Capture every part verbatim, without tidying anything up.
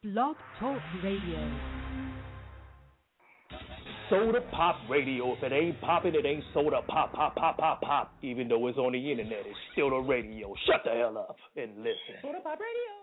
Blog Talk Radio. Soda Pop Radio. If it ain't popping, it ain't soda pop, pop, pop, pop, pop. Even though it's on the internet, it's still the radio. Shut the hell up and listen. Soda Pop Radio.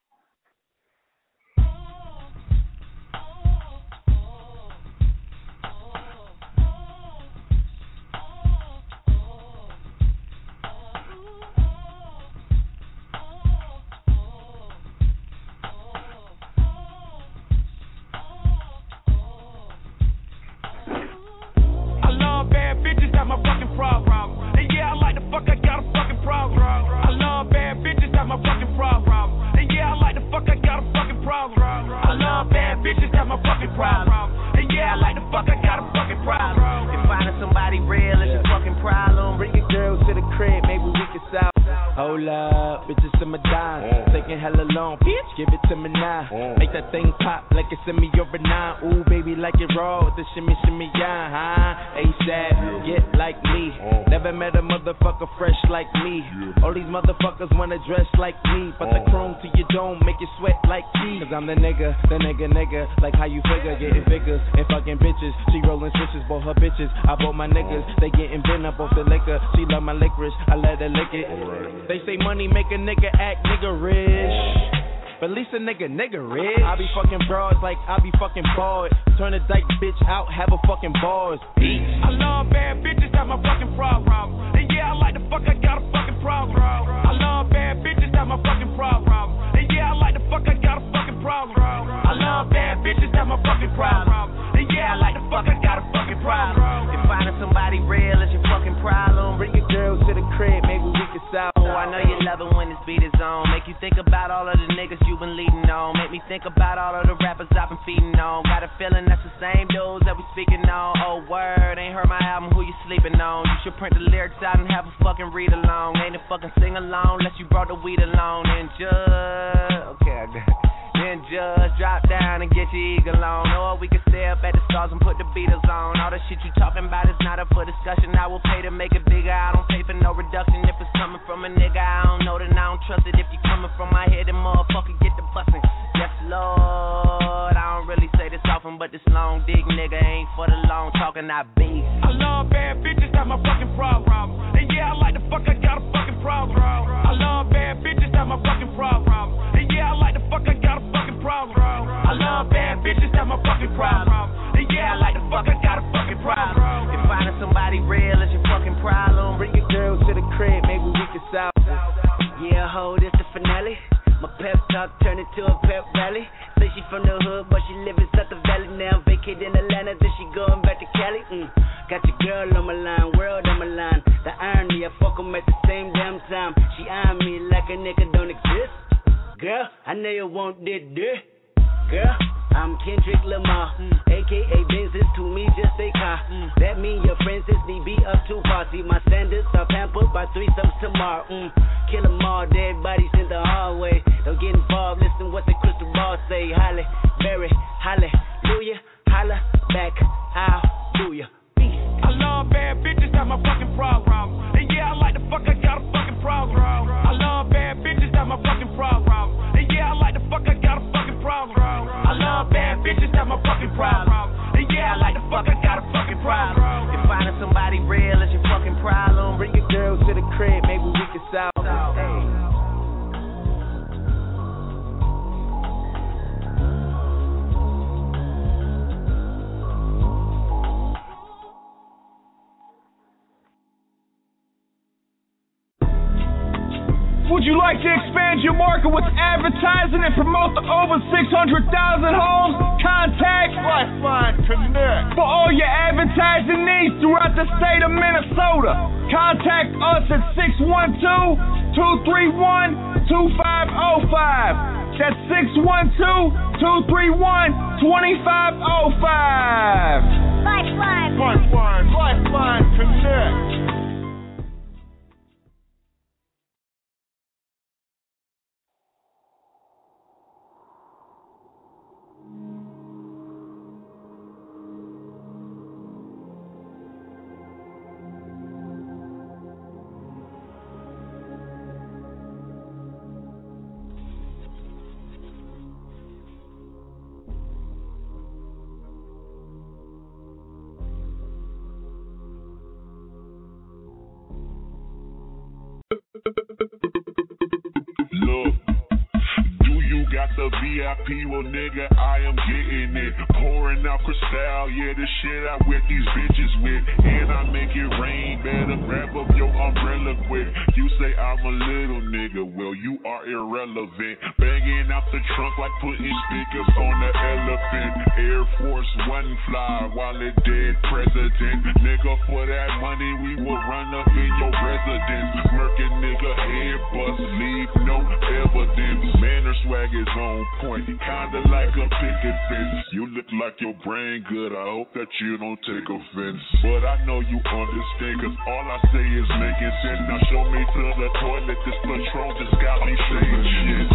Hold up, bitches in my dime, mm. taking hella long, bitch, give it to me now. Mm. Make that thing pop like it's in me over nine. Ooh, baby, like it raw with the shimmy, shimmy, yeah, huh? ASAP, get like me. Mm. Never met a motherfucker fresh like me. Yeah. All these motherfuckers wanna dress like me, but mm. the chrome to your dome make you sweat like me. Cause I'm the nigga, the nigga, nigga, like how you figure, getting figures and fucking bitches. She rolling switches, bought her bitches. I bought my niggas, they getting bent up off the liquor. She love my licorice, I let her lick it. Right. They say money make a nigga act niggerish, but at least a nigga nigga rich. I be fucking broads like I be fucking bored. Turn a dyke bitch out, have a fucking bars. Beat. I love bad bitches, that's my fucking problem. And yeah, I like the fuck, I got a fucking problem. I love bad bitches, that's my fucking problem. And yeah, I like the fuck, I got a fucking problem. I love bad bitches, that's my fucking problem. And yeah, I like the fuck, I got a fucking problem. If finding somebody real is your fucking problem, bring your girls to the crib, maybe we can solve. I know you love it when this beat is on. Make you think about all of the niggas you been leading on. Make me think about all of the rappers I've been feeding on. Got a feeling that's the same dudes that we speaking on. Oh word, ain't heard my album, who you sleeping on? You should print the lyrics out and have a fucking read along. Ain't a fucking sing along unless you brought the weed along. And just, okay, I got it. Then just drop down and get your eagle on. Or we can stay up at the stars and put the Beatles on. All the shit you talking about is not up for discussion. I will pay to make it bigger. I don't pay for no reduction. If it's coming from a nigga, I don't know, then I don't trust it. If you coming from my head, then motherfucker get the bustin'. Yes, Lord, I don't really say this often, but this long dick nigga ain't for the long talking, I beat. I love bad bitches, that's my fucking problem. And yeah, I like the fuck, I got a fucking problem. I love bad bitches, that's my fucking problem. And yeah, I like the fuck, I got a fucking problem. I love bad bitches, that's my fucking problem. And yeah, I like the fuck, I got a fucking problem. If finding somebody real is your fucking problem, bring your girls to the crib, maybe we can solve. Yeah, ho, this the finale. My pep talk turned into a pep rally. Say she from the hood, but she live in South Valley now. Vacate in Atlanta, then she going back to Cali. Mm. Got your girl on my line, world on my line. The irony, I fuck 'em at the same damn time. She eyeing me like a nigga don't exist. Girl, I know you want this, this. Girl, I'm Kendrick Lamar, mm. a k a. Benz is to me just a car. Mm. That mean your friends is me be up to party. My standards are pampered by threesomes tomorrow. Mm. Kill 'em all, dead bodies in the hallway. Don't get involved, listen what the crystal ball say. Holly, Berry, hallelujah, holla back, I'll do ya. I love bad bitches, that's my fucking problem. And yeah, I like the fuck, I got a fucking problem. I love bad bitches, that's my fucking problem. And yeah, I like the fuck, I got a fucking problem. I love bad bitches, that's my fucking problem. And yeah, I like the fuck, I got a fucking problem. If finding somebody real is your fucking problem, bring your girls to the crib, maybe we can solve. Hey. Would you like to expand your market with advertising and promote the over six hundred thousand homes? Contact Lifeline Connect for all your advertising needs throughout the state of Minnesota. Contact us at six one two, two three one, two five zero five. That's six one two, two three one, two five zero five. Lifeline. Lifeline. Lifeline Connect. Look. Got the V I P, well nigga, I am getting it. Pouring out Cristal, yeah, the shit I wet these bitches with. And I make it rain, better grab up your umbrella quick. You say I'm a little nigga, well you are irrelevant. Banging out the trunk like putting speakers on the elephant. Air Force One fly while it dead president. Nigga, for that money we will run up in your residence. Murking nigga, head bust, leave no evidence. Man, her swag is on point, kinda like a picket fence. You look like your brain good, I hope that you don't take offense. But I know you understand, cause all I say is making sense. Now show me to the toilet, this Patron just got me saying shit.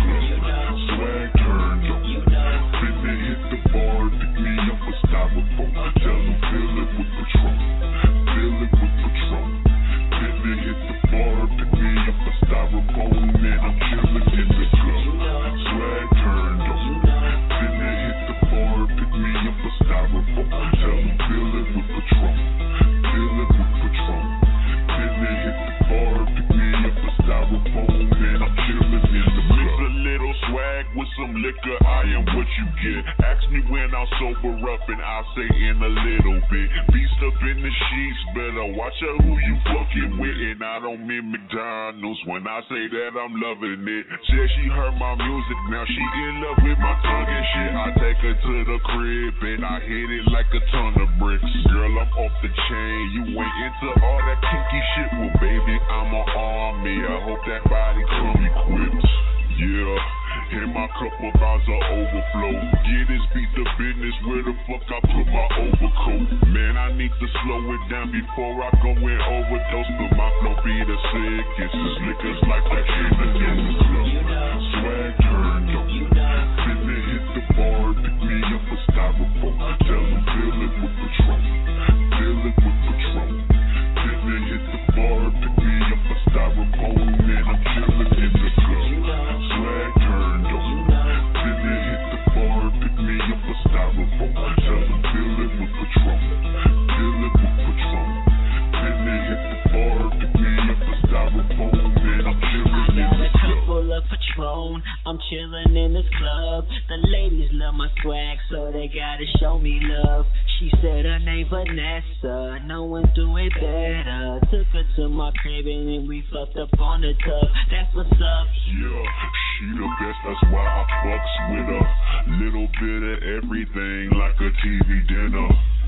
Swag turned up, finna hit the bar, pick me up a styrofoam. Tell them fill it with Patron, fill it with Patron. Finna hit the bar, pick me up a styrofoam. Man, I'm chillin' in the club. Swag turned up, finna hit the bar, pick me up a styrofoam. Tell them fill it with Patron, fill it with Patron. Finna hit the bar, pick me up a styrofoam. Man, I'm chillin' in the club. Mix a little swag with some liquor, I am what you get. Ask me when I'll sober up and I'll say in a little bit. Beast up in the sheets, better watch out who you fucking with. And I don't mean McDonald's when I say that I'm loving it. Said she heard my music, now she in love with my tongue and shit. I take her to the crib and I hit it like a ton of bricks. Girl, I'm off the chain, you ain't into all that kinky shit. Well, baby, I'm an army, I hope that body come equipped. Yeah. And my cup of vibes are overflow. Get this beat the business, where the fuck I put my overcoat? Man, I need to slow it down before I go and overdose. But my flow be the sickest. Liquors like that shit in the club. Swag turned up. Finna hit the bar, pick me up a styrofoam. Tell them fill it with Patron, fill it with Patron. Finna hit the bar, pick me up a styrofoam. Man, I'm chillin' in the club. Swag turned up. Finna hit the bar, pick me up a styrofoam. Tell them fill it with Patron, fill it with Patron. Finna hit the bar, pick me up a styrofoam. Man, I'm chillin' in the club. Full of Patron, I'm chillin' in this club. The ladies love my swag, so they gotta show me love. She said her name Vanessa, no one do it better. Took her to my crib and then we fucked up on the tub. That's what's up. Yeah, she the best, that's why I fucks with her. Little bit of everything like a T V dinner.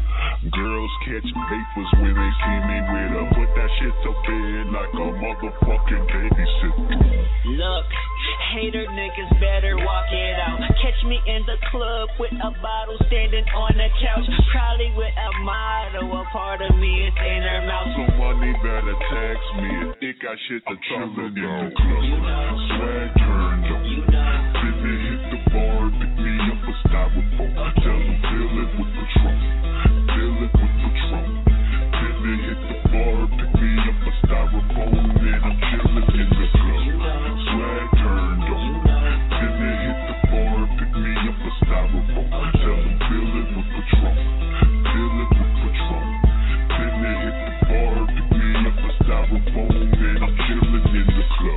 Girls catch vapors when they see me with her. Put that shit to bed like a motherfucking babysitter. Look, hater niggas better walk it out. Catch me in the club with a bottle standing on the couch. Probably with a motto, a part of me is in her mouth. Some money better text me if it got shit to chillin' in the club. Swag turned up. Finna hit the bar, pick me up a styrofoam. Tell them fill it with Patron, fill it with Patron. Finna hit the bar, pick me up a styrofoam. Man, I'm chillin' in the club. Swag turned up. Finna hit the bar, pick me up a styrofoam. Tell them fill it with Patron, fill it with Patron. Finna hit the bar, pick me up a styrofoam. Man, I'm chillin' in the club.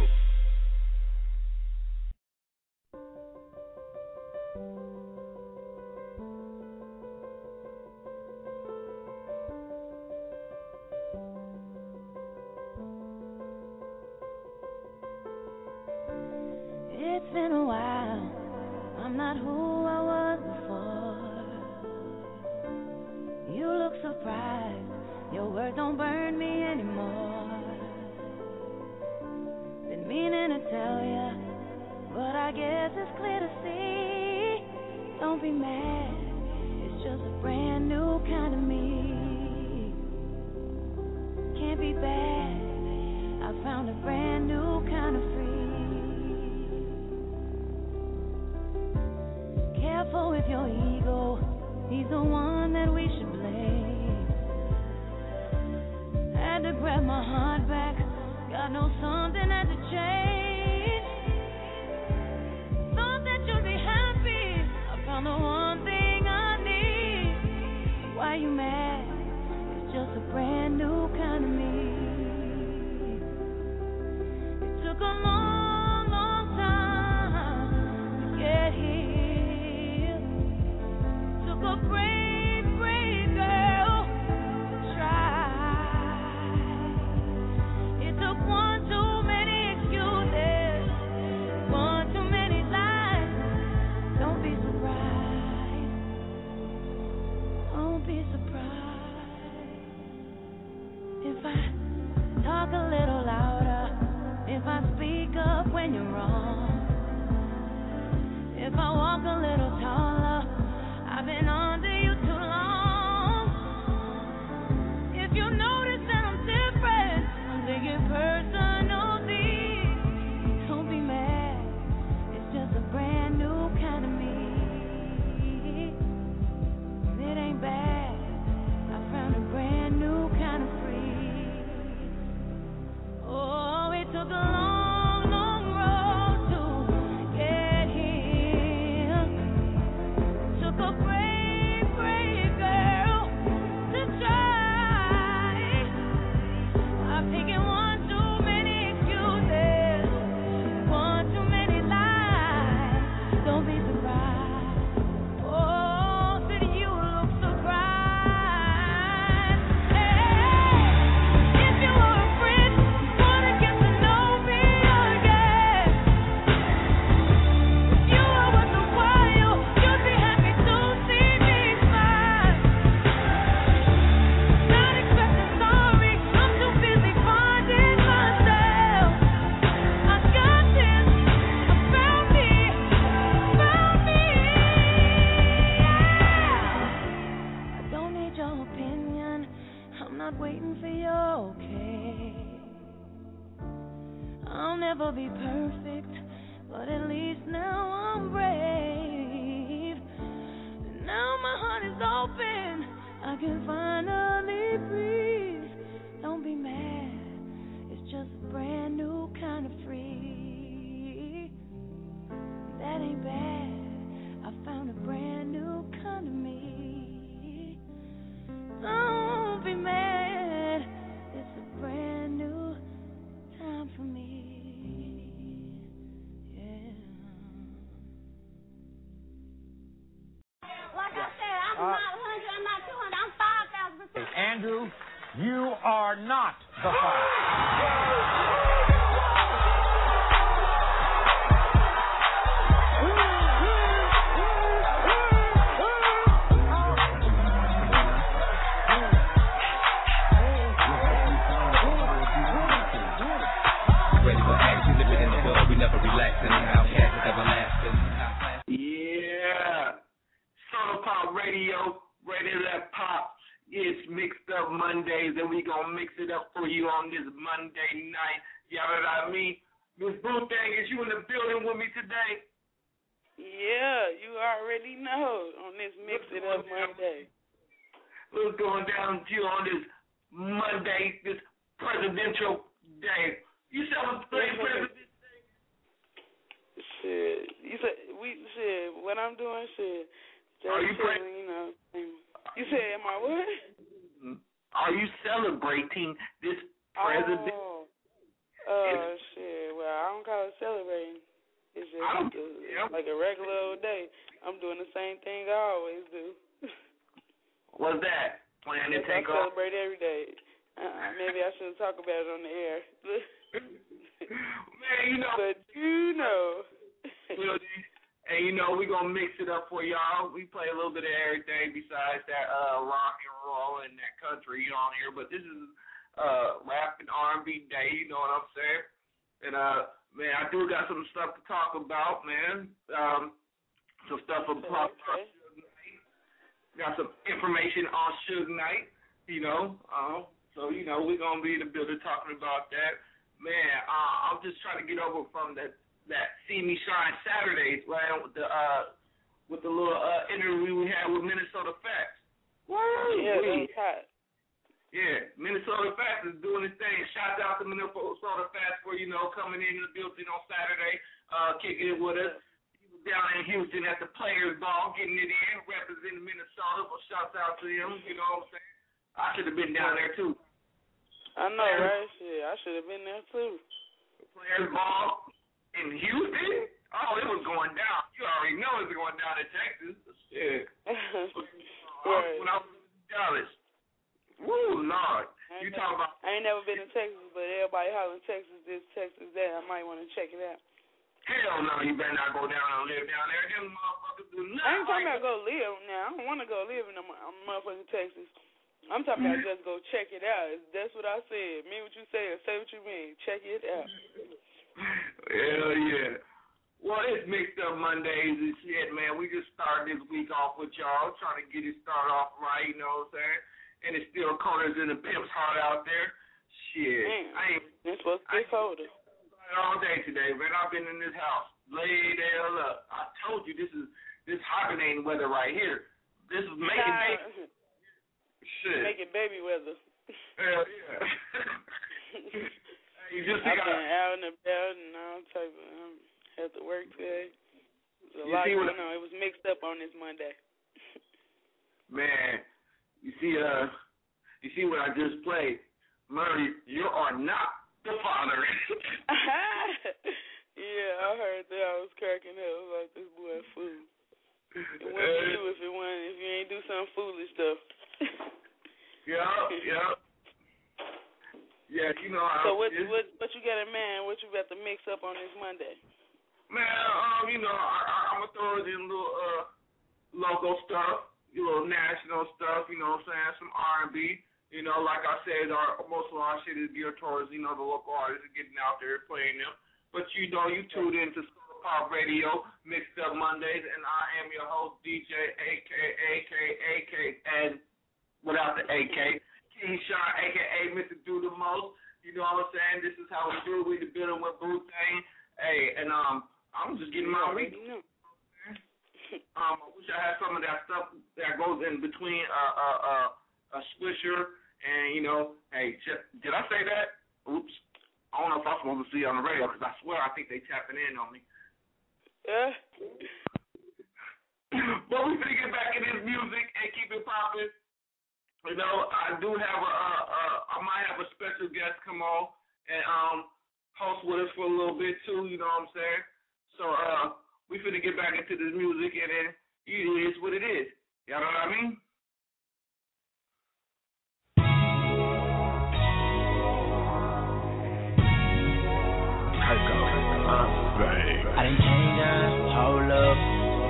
It's been a while, I'm not who I was before. You look surprised, your words don't burn me anymore. Been meaning to tell ya, but I guess it's clear to see. Don't be mad, it's just a brand new kind of me. Can't be bad, I found a brand new kind of free. Careful with your ego, he's the one that we should blame. Had to grab my heart back, God knows something had to change. Thought that you'd be happy, I found the one thing I need. Why you mad? It's just a brand new kind of me. Andrew, you are not the father. Ready for action, living in the world, we never relaxing. Outcast is everlasting. Yeah. Soda Pop Radio, ready to let pop. It's Mixed Up Mondays, and we gonna mix it up for you on this Monday night. You know what I mean? Miss Boothang, is you in the building with me today? Yeah, you already know on this Mix It Up Monday. What's going down to you on this Monday, this presidential day? You celebrate President's Day? Shit, you said we shit. What I'm doing, shit. Are you chilling, you know? You said, am I what? Are you celebrating this president? Oh, uh, shit. Well, I don't call it celebrating. It's just like a, yeah. like a regular old day. I'm doing the same thing I always do. What's that? Plan to take I off? celebrate every day. Uh, maybe I shouldn't talk about it on the air. Man, you know. But you know. And, you know, we're going to mix it up for y'all. We play a little bit of everything besides that uh, rock and roll and that country on here. But this is uh, rap and R and B day, you know what I'm saying? And, uh, man, I do got some stuff to talk about, man. Um, some stuff about okay. Suge Knight. Got some information on Suge Knight, you know. Uh, so, you know, we're going to be in the building talking about that. Man, uh, I'm just trying to get over from that. That See Me Shine Saturdays, right, with the uh, with the little uh, interview we had with Minnesota Facts. Woo! Yeah, that's hot. Yeah, Minnesota Facts is doing his thing. Shout out to Minnesota Facts for, you know, coming in the building on Saturday, uh, kicking it with us. He was down in Houston at the Players Ball, getting it in, representing Minnesota. So shouts out to him, you know what I'm saying? I should have been down there, too. I know, right? Shit, I should have been there, too. Players Ball. In Houston? Oh, it was going down. You already know it was going down in Texas. Shit. Right. When I was in Dallas. Woo, Lord. You never, talking about... I ain't never been to Texas, but everybody hollering Texas this, Texas that. I might want to check it out. Hell no, you better not go down and live down there. Them motherfuckers do nothing. I ain't talking about go live now. I don't want to go live in a motherfucking Texas. I'm talking about just go check it out. That's what I said. Mean what you say or say what you mean. Check it out. Hell yeah. Well, it's Mixed Up Mondays and shit, man. We just started this week off with y'all, trying to get it started off right, you know what I'm saying? And it's still corners in the pimp's heart out there. Shit. Man, I ain't it's supposed to be colder. All day today, man. I've been in this house. Laid the hell up. I told you this is this hibernating weather right here. This is making nah, baby. Shit. Making baby weather. Hell yeah. You just I've got been out and about and all type of um, had to work today. There's a you lot see going what, on. It was mixed up on this Monday. Man, you see, uh, you see what I just played, Murray. You are not the father. Yeah, I heard that. I was cracking up like this boy fool. It wasn't you if it wasn't if you ain't do something foolish though. Yeah, yeah. Yeah, you know. So what what what you got in mind? What you got to mix up on this Monday? Man, um, you know, I, I, I'm gonna throw it in a little uh local stuff, a little national stuff. You know what I'm saying? Some R and B. You know, like I said, our most of our shit is geared towards you know the local artists and getting out there playing them. But you know, you tuned into Soda Pop Radio, Mixed Up Mondays, and I am your host, D J, A K A K A K, and without the A K. King Sean, a k a. Mister Do the Most. You know what I'm saying? This is how we do it. We the building with Boo-Thang. Hey, and um, I'm just getting my week. Um, I wish I had some of that stuff that goes in between uh, uh, uh, a swisher and, you know, hey, did I say that? Oops. I don't know if I'm supposed to see it on the radio because I swear I think they tapping in on me. Yeah. But we finna get back in this music and keep it popping. You know, I do have a, uh, uh, I might have a special guest come on and um host with us for a little bit too. You know what I'm saying? So uh, we finna get back into this music and then it is what it is. Y'all know what I mean? I done came down, hold up.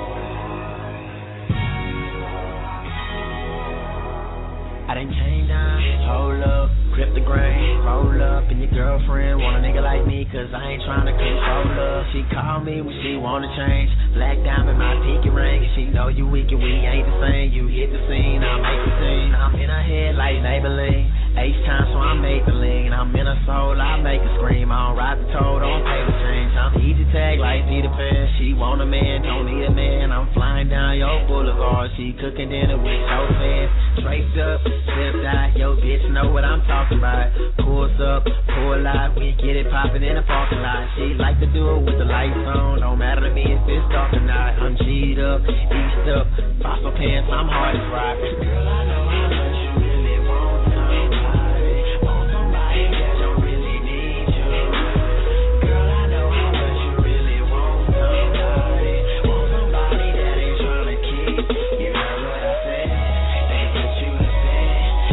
I done came down, hold up, grip the grain, roll up, and your girlfriend want a nigga like me, cause I ain't tryna control her. She call me when she wanna change, black diamond, my pinky ring, and she know you weak and we ain't the same. You hit the scene, I make the scene, I'm in her head like Maybelline, H-time so I'm Maybelline, I'm in her soul, I make her scream, I don't ride the toe, don't pay the change, I'm easy tag like Peter Pan, she want a man, don't need a man, I'm flying down your boulevard, she cooking dinner with so fast, draped up, slipped out, yo bitch know what I'm talking about. Pulls up, pull out, we get it poppin' in the parking lot. She like to do it with the lights on, don't matter to me if it's dark or not. I'm G'd up, eased up, fossil pants, I'm hard as rock. Girl, I know how much you really want somebody, want somebody that don't really need you. Girl, I know how much you really want somebody, want somebody that ain't tryna keep. You heard what I said? They get you to bed.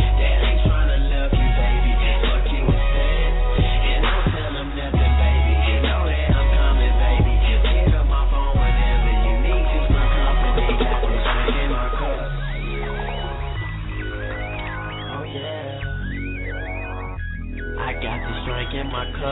In my cup,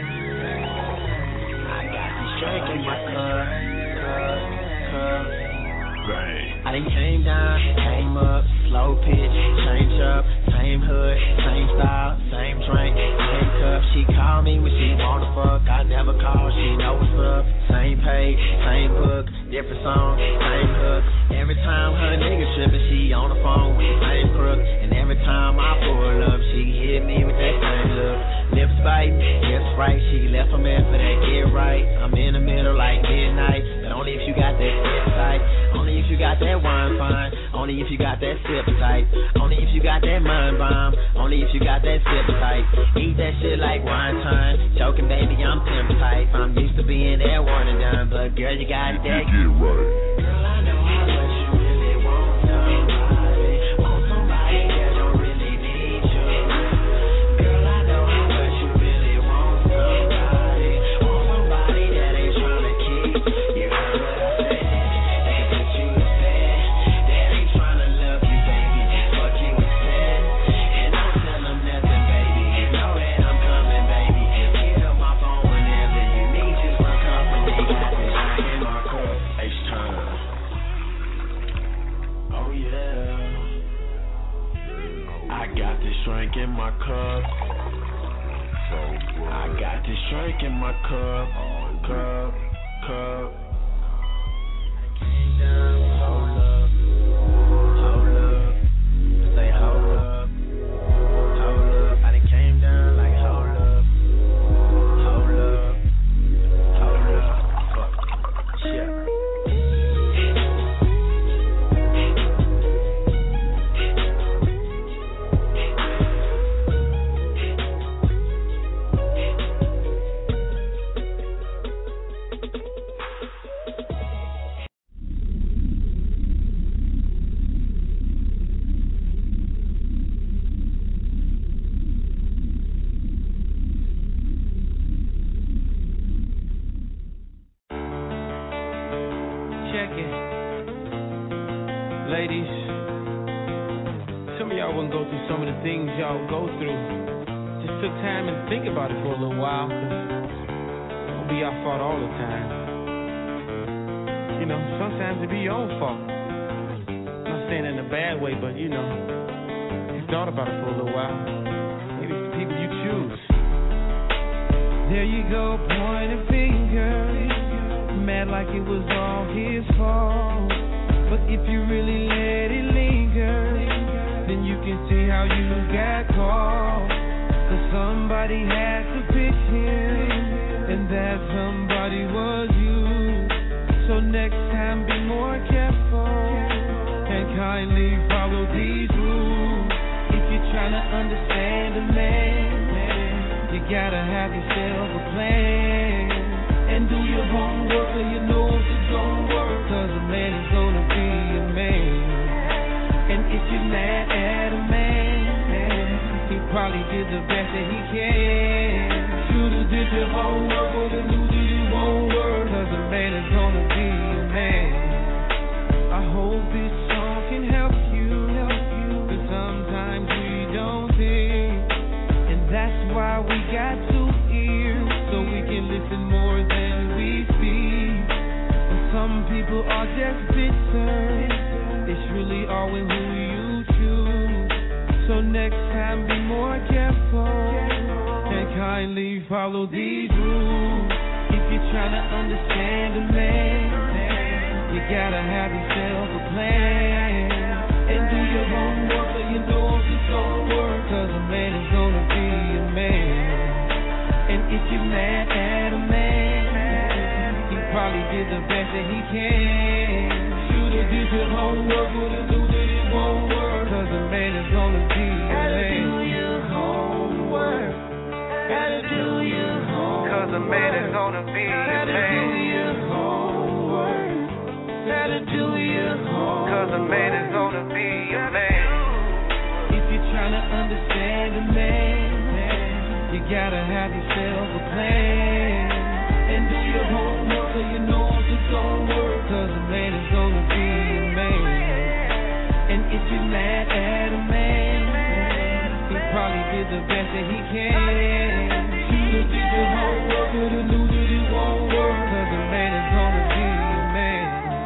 I got this drink in my cup, cup, cup. I done came down, came up, slow pitch, change up, same hood, same style, same drink, same cup. She call me when she wanna fuck, I never call, she know what's up. Same page, same book, different song, same hook. Every time her nigga trippin', she on the phone with the same crook. And every time I pull up, she hit me with that same look. Lips bite, yes right, she left a man for that get right. I'm in the middle like midnight, but only if you got that sit tight. Only if you got that wine fine, only if you got that sip tight. Only if you got that mind bomb, only if you got that sip tight. Eat that shit like wine time, choking baby I'm pimp type. I'm used to being that one and done, but girl you got that get right. Girl I know how much you really want somebody, want somebody that don't really need you. Girl I know how much you really want somebody, want somebody that ain't tryna keep. You heard what I said? They can put you to bed, that ain't tryna love you, baby. Fuck you instead, and don't tell them nothing, baby. You know that I'm coming, baby. Hit up my phone whenever you need just one company. Got this drink in my cup, H-time. Oh yeah, I got this drink in my cup. I got this drink in my cup, cup, cup. I came down, hold up, hold up, say hold up, hold up. I done came down like hold up, hold up, hold up. Fuck, shit. ladies, some of y'all wouldn't go through some of the things y'all go through. Just took time and think about it for a little while, cause it won't be your fault all the time. You know, sometimes it be your own fault. I'm not saying it in a bad way, but you know, you thought about it for a little while. Maybe it's the people you choose. There you go, pointing fingers, mad like it was all his fault. But if you really let it linger, then you can see how you got caught. Cause somebody had to pick him, and that somebody was you. So next time be more careful, and kindly follow these rules. If you're trying to understand a man, you gotta have yourself a plan. And do your homework so you know if it's gonna work. Cause a man is gonna be a man. And if you're mad at a man, he probably did the best that he can. Should've did your homework, but he knew that it won't work. Cause a man is gonna be a man. I hope this song can help you, cause sometimes we don't think. And that's why we got two ears, so we can listen more than we speak. And some people are just bitter, it's really always who you choose. So next time be more careful, and kindly follow these rules. If you're trying to understand a man, you gotta have yourself a plan. And do your homework so you know if it's gonna work. Cause a man is gonna be a man. And if you're mad at a man, he probably did the best that he can. Should've did your homework, would've knew that it won't work. Cause a man is gonna be a man. Gotta do your homework. Gotta do your homework. Cause a man is gonna be a man. Gotta do your homework. Gotta do your homework. Cause a man is gonna be a man. If you're trying to understand a man, you gotta have yourself a plan. And do your homework so you know if it's gonna work. Cause a man is gonna be a man. And if you're mad at a man, he probably did the best that he can. Should've did your homework, would've knew that it won't work. Cause a man is gonna be a man.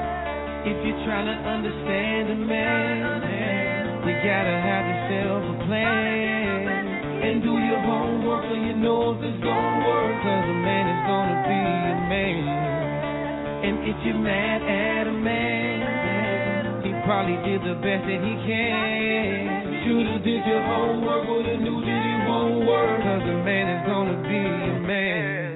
If you're trying to understand a man, you gotta have yourself a plan. And do your homework so you know if it's gonna work. Cause a man is gonna be a man. And if you're mad at a man, he probably did the best that he can. Should've did your homework, would've knew that it won't work. Cause a man is gonna be a man.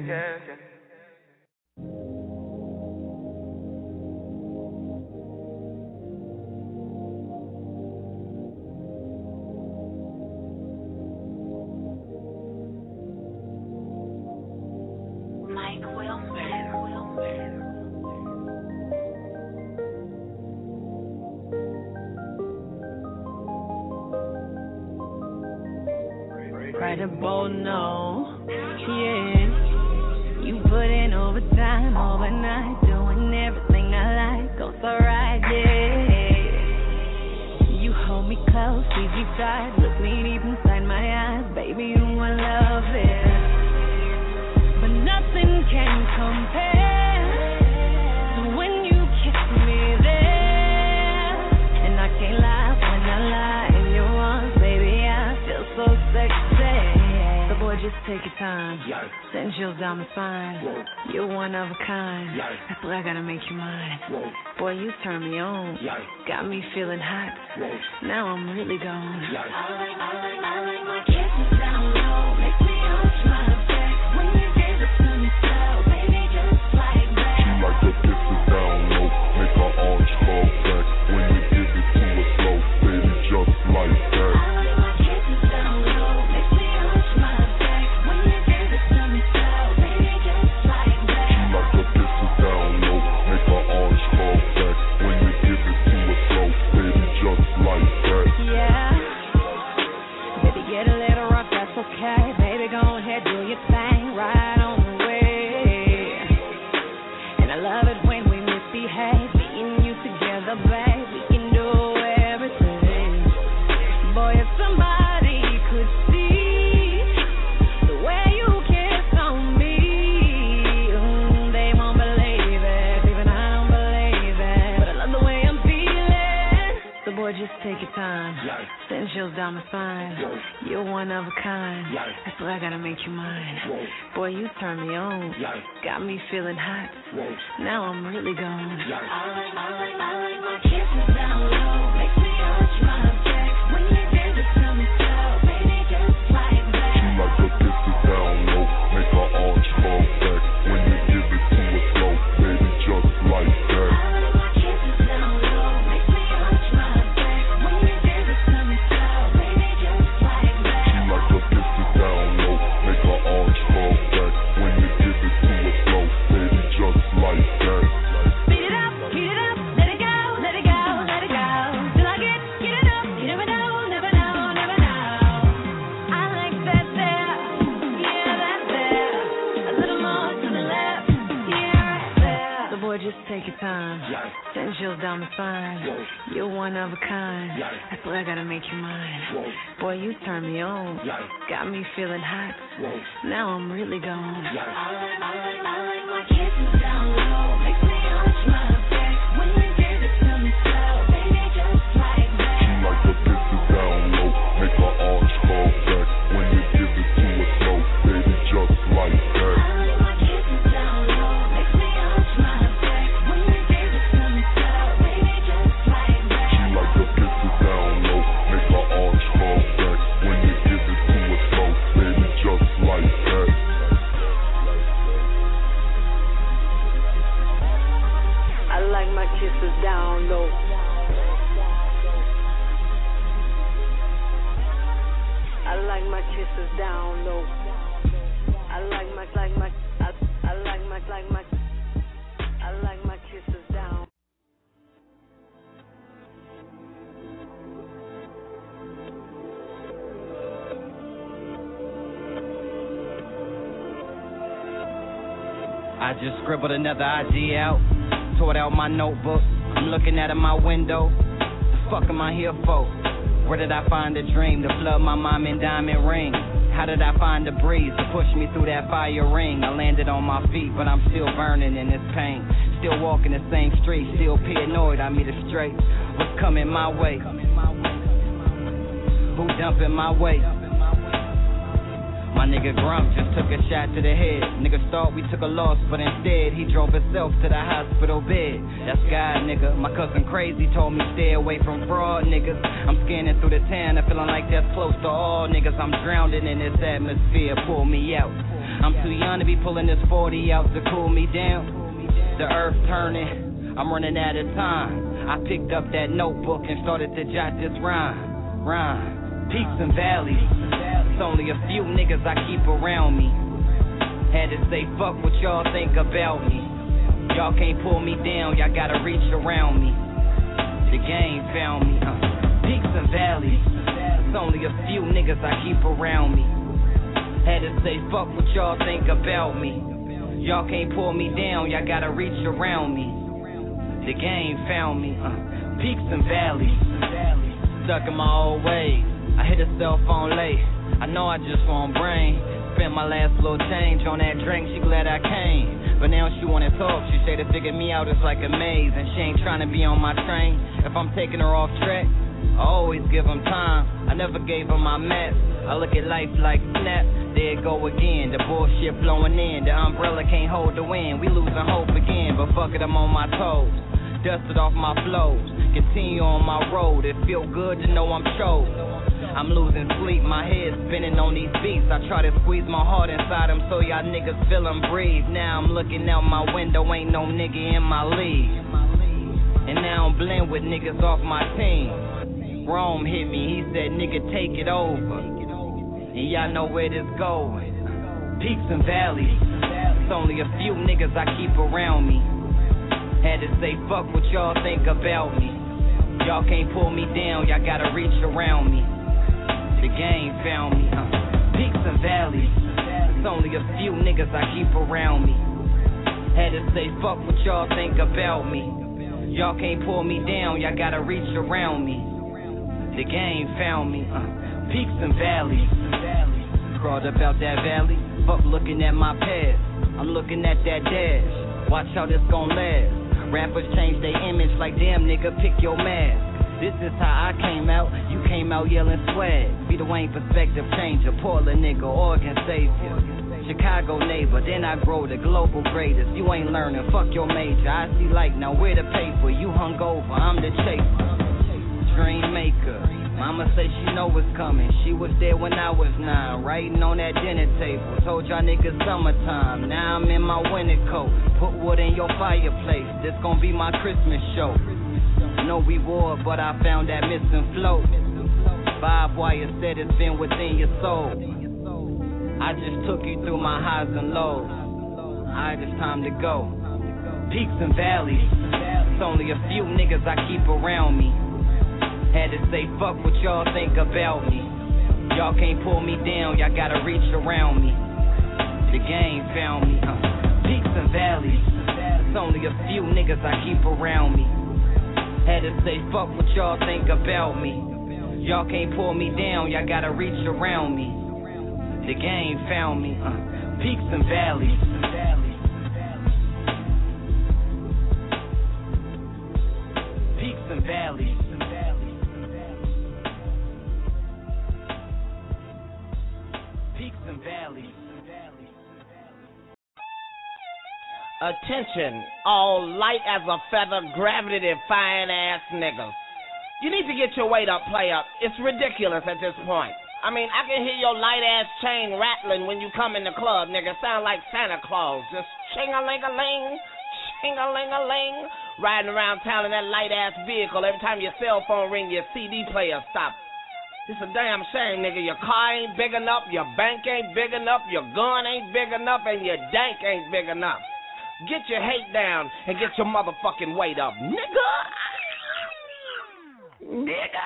Incredible, no, yeah. You put in overtime overnight, doing everything I like, goes alright, yeah. You hold me close, leave you side, look me deep inside my eyes, baby, you I love it. But nothing can compare to when you kiss me there. And I can't lie when I lie in your arms, baby, I feel so sexy. So boy, just take your time, send chills down my spine. You're one of a kind, that's why I gotta make you mine. Boy, you turn me on, got me feeling hot. Now I'm really gone. I like, I like, I like my kisses down low, makes me arch my back when you give it to me slow, baby, just like that. She like her kisses down low, make her arms fall back when you give it to her slow, baby, just like that. I like my kisses down low, makes me arch my back when you give it to me slow, baby, just like that. She like her kisses down low, make her arms fall back when you give it to her slow, baby, just like that. Yeah, baby, get a little rough, that's okay. Baby, go ahead, do your thing, right on the way. And I love it when we misbehave, me and you together, babe, we can do just take your time. Send chills down my spine. You're one of a kind. That's why I gotta make you mine. Boy, you turn me on. Got me feeling hot. Now I'm really gone. I like, I like, I like my kisses down low. Makes me arch my back. When you give it to me slow, baby, just like that. She like her kisses down low. Make her arch fall back. When you give it to her slow, baby, just like that. Take your time, send chills down the spine. You're one of a kind. That's why I gotta make you mine. Boy, you turn me on. Got me feeling hot. Now I'm really gone. I like, I like, I like my kisses down low. Makes me arch my back. When you give it to me slow, baby, just like that. She like her kisses down low. Make her arch fall back. When you give it to her slow, baby, just like that. Kisses down low. I like my kisses down low. I like my, like my, I, I like my, like my, I like my kisses down. I just scribbled another I G out. Tore out my notebook, I'm looking out of my window. The fuck am I here for? Where did I find a dream to flood my mom in diamond ring? How did I find a breeze to push me through that fire ring? I landed on my feet, but I'm still burning in this pain. Still walking the same street, still paranoid, I meet it straight. What's coming my way? Who dumping my way? My nigga Grump just took a shot to the head. Niggas thought we took a loss, but instead he drove himself to the hospital bed. That's God, nigga. My cousin Crazy told me stay away from fraud, niggas. I'm scanning through the town and feeling like that's close to all niggas. I'm drowning in this atmosphere, pull me out. I'm too young to be pulling this forty out to cool me down. The earth turning, I'm running out of time. I picked up that notebook and started to jot this rhyme. Rhyme, peaks and valleys. It's only a few niggas I keep around me. Had to say fuck what y'all think about me. Y'all can't pull me down, y'all gotta reach around me. The game found me, uh, peaks and valleys. It's only a few niggas I keep around me. Had to say fuck what y'all think about me. Y'all can't pull me down, y'all gotta reach around me. The game found me, uh, peaks and valleys. Stuck in my old ways, I hit a cell phone late. I know I just want brain. Spent my last little change on that drink, she glad I came. But now she wanna talk, she say to figure me out is like a maze. And she ain't tryna be on my train. If I'm taking her off track, I always give them time. I never gave her my map. I look at life like snap, there it go again. The bullshit blowing in, the umbrella can't hold the wind. We losing hope again, but fuck it, I'm on my toes. Dusted off my flows, continue on my road. It feel good to know I'm chose. I'm losing sleep, my head spinning on these beats. I try to squeeze my heart inside them so y'all niggas feel them breathe. Now I'm looking out my window, ain't no nigga in my league. And now I'm blend with niggas off my team. Rome hit me, he said nigga take it over. And y'all know where this going. Peaks and valleys, it's only a few niggas I keep around me. Had to say fuck what y'all think about me. Y'all can't pull me down, y'all gotta reach around me. The game found me, uh, peaks and valleys. It's only a few niggas I keep around me. Had to say fuck what y'all think about me. Y'all can't pull me down, y'all gotta reach around me. The game found me, uh, peaks and valleys. Crawled up out that valley, fuck looking at my past. I'm looking at that dash, watch how this gon' last. Rappers change their image like damn nigga pick your mask. This is how I came out. You came out yelling swag. Be the Wayne perspective changer. Portland nigga, Oregon savior. Chicago neighbor, then I grow the global greatest. You ain't learning, fuck your major. I see light, now where the paper? You hung over, I'm the chaser. Dream maker. Mama say she know what's coming. She was there when I was nine, writing on that dinner table. Told y'all niggas summertime. Now I'm in my winter coat. Put wood in your fireplace. This gon' be my Christmas show. No reward, but I found that missing float. Bob Wire said it's been within your soul. I just took you through my highs and lows. Alright, it's time to go. Peaks and valleys. It's only a few niggas I keep around me. Had to say fuck what y'all think about me. Y'all can't pull me down, y'all gotta reach around me. The game found me. Uh, peaks and valleys. It's only a few niggas I keep around me. Had to say fuck what y'all think about me. Y'all can't pull me down, y'all gotta reach around me. The game found me. Uh, peaks and valleys. Peaks and valleys. Peaks and valleys. Attention, all light as a feather, gravity-defying ass niggas. You need to get your weight up, player. It's ridiculous at this point. I mean, I can hear your light-ass chain rattling when you come in the club, nigga. Sound like Santa Claus. Just ching-a-ling-a-ling, ching-a-ling-a-ling. Riding around town in that light-ass vehicle. Every time your cell phone ring, your C D player stop. It's a damn shame, nigga. Your car ain't big enough, your bank ain't big enough, your gun ain't big enough, and your dank ain't big enough. Get your hate down and get your motherfucking weight up, nigga. Nigga.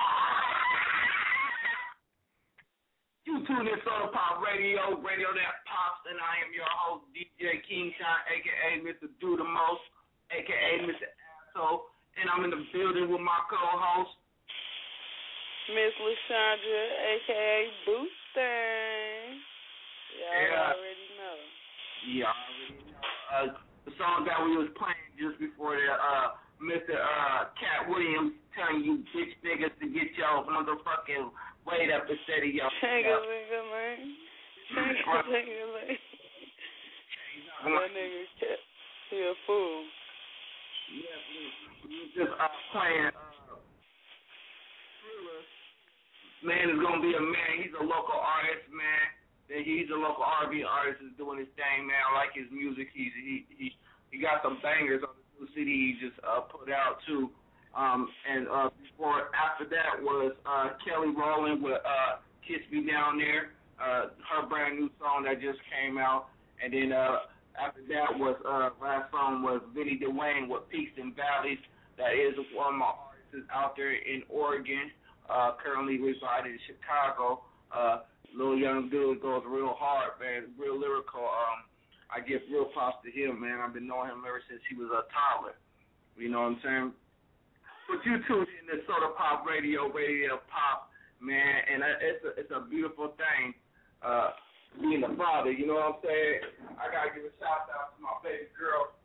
You tune in Soda Pop Radio, radio that pops, and I am your host, D J King Shine, a k a. Mister Do The Most, a k a. Mister Asshole, and I'm in the building with my co-host, Miss LaShondra, a k a. Booster. Y'all yeah. already know. Yeah, I already know. Uh, the song that we was playing just before that, uh, Mister Uh, Cat Williams telling you bitch niggas to get your motherfucking weight up instead of your... Ching-a-ling-a-ling. Ching-a-ling-a-ling. That nigga Cat, he a fool. Yeah, we was just uh, playing, uh, Thriller. Man is gonna be a man. He's a local artist, man. He's a local R and B artist, is doing his thing, man. I like his music. He's he he he got some bangers on the new C D he just uh, put out too. Um, and uh, before after that was uh, Kelly Rowland with uh, "Kiss Me Down There," uh, her brand new song that just came out. And then uh, after that was uh, last song was Vinny Dwayne with "Peaks and Valleys." That is one of my artists out there in Oregon, uh, currently residing in Chicago. Uh, Little young dude goes real hard, man, real lyrical. Um, I give real props to him, man. I've been knowing him ever since he was a toddler. You know what I'm saying? But you tuned in to Soda Pop Radio, Radio Pop, man, and it's a, it's a beautiful thing, uh, being a father. You know what I'm saying? I gotta give a shout out to my baby girl.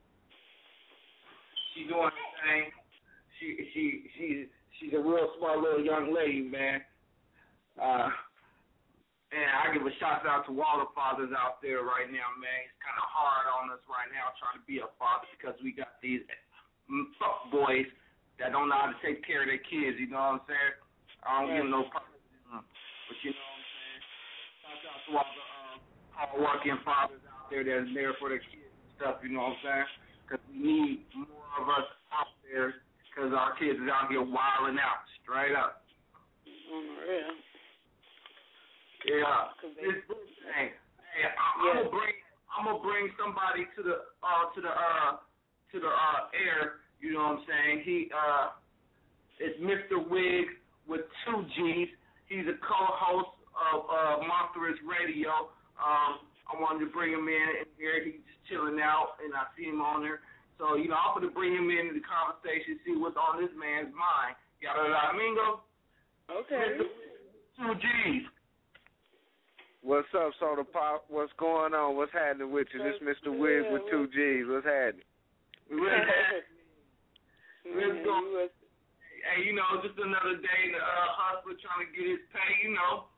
She doing her thing. She she she she's a real smart little young lady, man. Uh. And I give a shout out to all the fathers out there right now, man. It's kind of hard on us right now trying to be a father because we got these fuck boys that don't know how to take care of their kids. You know what I'm saying? I don't give them no problems, but you know what I'm saying? Shout out to all the um, hard-working fathers out there that's there for their kids and stuff. You know what I'm saying? Because we need more of us out there because our kids is out here wilding out, straight up. On the real. Yeah, this book thing. Hey, I'm yeah. gonna bring, I'm gonna bring somebody to the, uh, to the, uh, to the uh, air. You know what I'm saying? He, uh, it's Mister Wiggs with two G's. He's a co-host of uh, Monstrous Radio. Um, I wanted to bring him in here. He's just chilling out, and I see him on there. So you know, I'm gonna bring him into the conversation, see what's on this man's mind. Yada yada mingo. Okay. Two G's. What's up, Soda Pop? What's going on? What's happening with you? This Mister Wiggs with two G's. What's happening? What's happening? Let's go. Hey, hey, you know, just another day in the uh, hustler trying to get his pay, you know.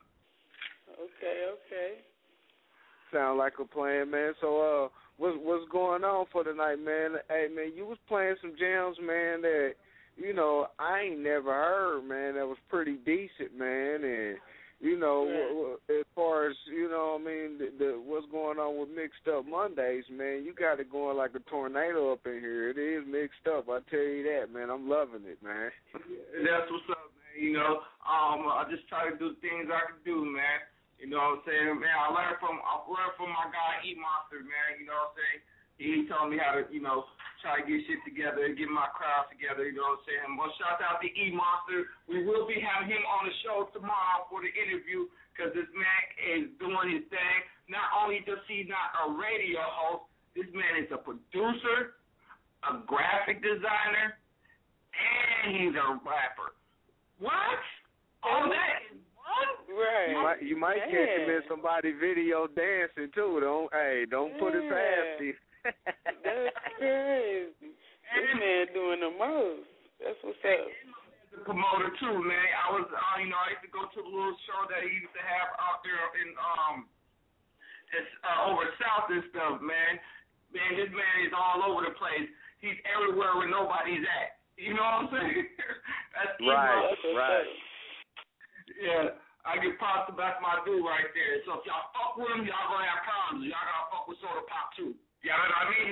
Okay, okay. Sound like a plan, man. So, uh, what's what's going on for tonight, man? Hey, man, you was playing some jams, man, that, you know, I ain't never heard, man. That was pretty decent, man. And, you know, yeah. as far as, you know, I mean, the, the, what's going on with Mixed Up Mondays, man, you got it going like a tornado up in here. It is mixed up, I tell you that, man. I'm loving it, man. That's what's up, man. You know, um, I just try to do things I can do, man. You know what I'm saying, man? I learned from I learned from my guy E Monster, man. You know what I'm saying? He told me how to, you know, try to get shit together and get my crowd together. You know what I'm saying? Well, shout out to E Monster. We will be having him on the show tomorrow for the interview because this man is doing his thing. Not only does he not a radio host, this man is a producer, a graphic designer, and he's a rapper. What? All that is one? Right. You might, you might yeah. catch him in somebody's video dancing too. Don't hey, don't yeah. put it past you. That's crazy. This man doing the most. That's what's up. The promoter too, man. I was, uh, you know, I used to go to the little show that he used to have out there in um, it's uh, over south and stuff, man. Man, this man is all over the place. He's everywhere where nobody's at. You know what I'm saying? That's right, evil. right. Yeah, I get props. That's my dude right there. So if y'all fuck with him, y'all gonna have problems. Y'all gotta fuck with Soda Pop too. You know what I mean?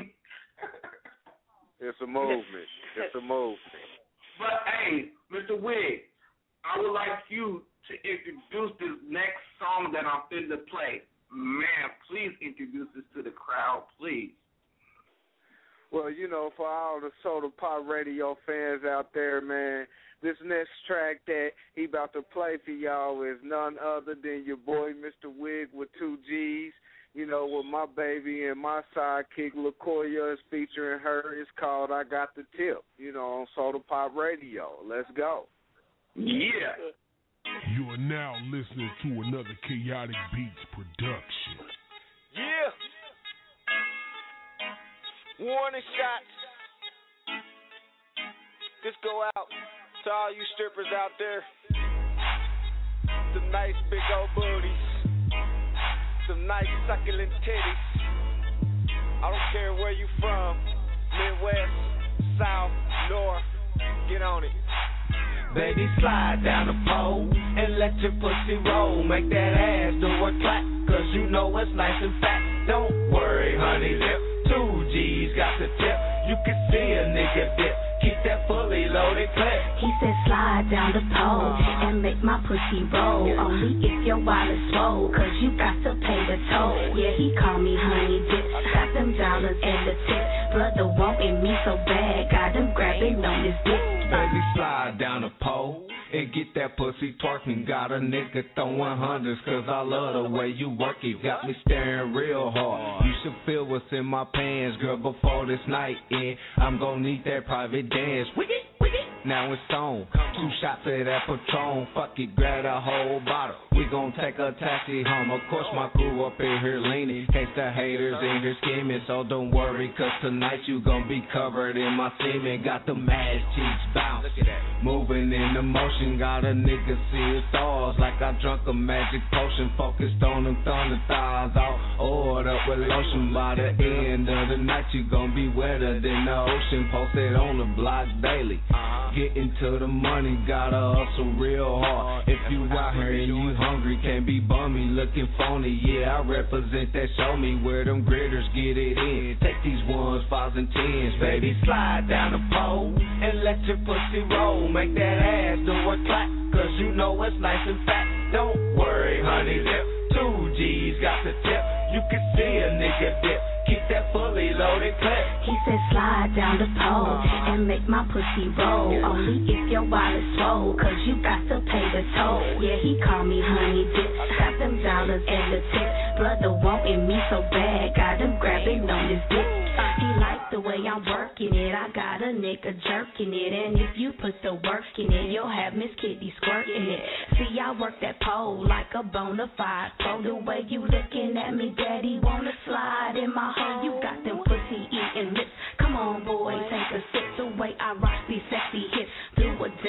It's a movement. It's a movement. But hey, Mister Wig, I would like you to introduce this next song that I'm fin to play. Man, please introduce this to the crowd, please. Well, you know, for all the Soda Pop Radio fans out there, man, this next track that he about to play for y'all is none other than your boy, Mister Wig, with two G's. You know, with my baby and my sidekick, LaCoya, is featuring her. It's called I Got the Tip, you know, on Soda Pop Radio. Let's go. Yeah. You are now listening to another Chaotic Beats production. Yeah. Warning shots. This go out to all you strippers out there. Some nice big old booties. Some nice succulent titties. I don't care where you from. Midwest, South, North. Get on it. Baby, slide down the pole and let your pussy roll. Make that ass do a clap, cause you know it's nice and fat. Don't worry, honey dip. Two G's got the tip. You can see a nigga dip. Keep that fully loaded clip. He said slide down the pole and make my pussy roll. Only if your wallet's swole, cause you got to pay the toll. Yeah, he called me honey dip. Got them dollars and the tip. Brother wanting me so bad, got him grabbing on his dick. Baby, slide down the pole and get that pussy twerking. Got a nigga throwing hundreds, cause I love the way you work it. Got me staring real hard. You should feel what's in my pants, girl, before this night end. I'm gonna need that private dance. Wiggy, wiggy. Now it's on. Two shots of that Patron. Fuck it, grab a whole bottle. We gon' take a taxi home. Of course my crew up in here leaning. Case the haters in here scheming. So don't worry, cause tonight you gon' be covered in my semen. Got the ass cheeks bounce. Moving in the motion. Got a nigga see his thoughts like I drunk a magic potion. Focused on them thunder thighs. All oiled up with lotion. By the end of the night you gon' be wetter than the ocean. Posted on the block daily. Getting to the money, gotta hustle real hard. If you out here and you hungry, can't be bummy, looking phony. Yeah, I represent that, show me where them gritters get it in. Take these ones, fives and tens, baby, slide down the pole and let your pussy roll. Make that ass do a clap, cause you know it's nice and fat. Don't worry, honey dip, two G's got the tip. You can see a nigga dip. Keep that fully loaded clip. He said slide down the pole and make my pussy roll. Only if your wallet's swole, cause you got to pay the toll. Yeah, he called me honey dip. Got them dollars and the tip. Brother wanting me so bad, got him grabbing on his dick. He liked the way I'm working it. I got a nigga jerking it. And if you put the work in it, you'll have Miss Kitty squirting it. See, I work that pole like a bona fide pro. The way you looking at me, daddy, wanna slide in my hole. You got them pussy eating lips. Come on, boy, take a sip. The way I rock these sexy hips. Do a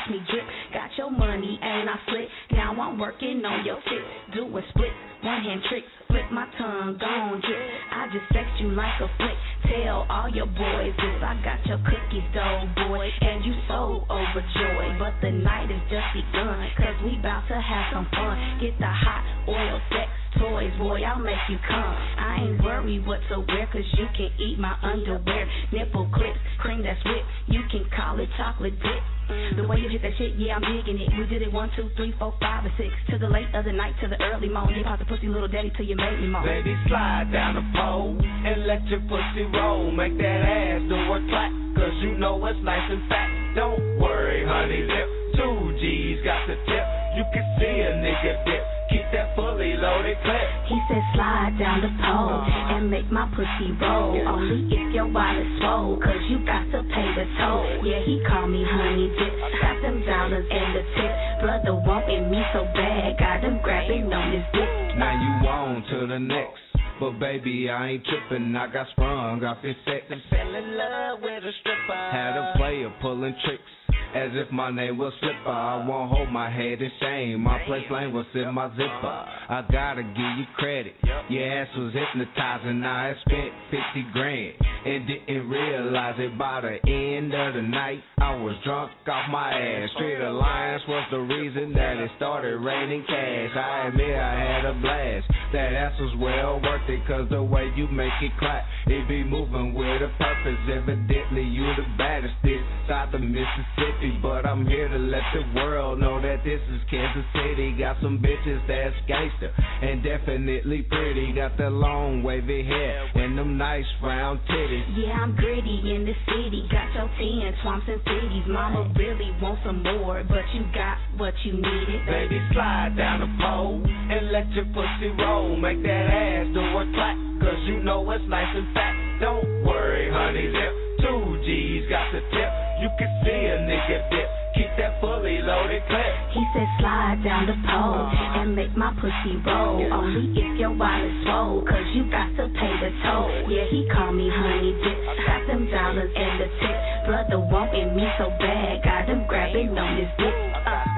watch me drip. Got your money, ain't I slick? Now I'm working on your fit. Doing splits, one hand tricks. Flip my tongue, gone drip. I just sex you like a flick. Tell all your boys this. I got your cookies, though, boy. And you so overjoyed. But the night is just begun. Cause we bout to have some fun. Get the hot oil sex toys, boy, I'll make you come. I ain't worried what to wear, cause you can eat my underwear. Nipple clips, cream that's whipped, you can call it chocolate dip. The way you hit that shit, yeah, I'm digging it. We did it one, two, three, four, five, and six. To the late of the night, to the early morning. You pop the pussy, little daddy, till you make me moan. Baby, slide down the pole and let your pussy roll. Make that ass do a clap, cause you know it's nice and fat. Don't worry, honey, dip. Two G's got the tip. You can see a nigga dip. Keep that fully loaded clip. He said slide down the pole and make my pussy roll. Only if your wallet's swole, cause you got to pay the toll. Yeah, he called me honey dip. Got them dollars and the tip. Brother wanting me so bad, got him grabbing on his dick. Now you on to the next. But baby, I ain't trippin', I got sprung off your sex. And fell in love with a stripper. Had a player pulling tricks, as if my name was Slipper. I won't hold my head in shame, my place lane was in my zipper. I gotta give you credit, your ass was hypnotizing. I had spent fifty grand and didn't realize it. By the end of the night, I was drunk off my ass. Street Alliance was the reason that it started raining cash. I admit I had a blast, that ass was well worth it, cause the way you make it clap, it be moving with a purpose. Evidently you the baddest this side of Mississippi, but I'm here to let the world know that this is Kansas City. Got some bitches that's gangster and definitely pretty. Got that long wavy hair and them nice round titties. Yeah, I'm gritty in the city. Got your tea and swamps and cities. Mama really wants some more, but you got what you needed. Baby, slide down the pole and let your pussy roll. Make that ass do a clap, cause you know it's nice and fat. Don't worry, honey, dip. Two G's got the tip. You can see a nigga dip. Keep that fully loaded clip. He said slide down the pole and make my pussy roll. Only if your wallet's swole, cause you got to pay the toll. Yeah, he called me honey dip. Got them dollars and the tip. Brother wanting me so bad, got him grabbing on his dick. Uh.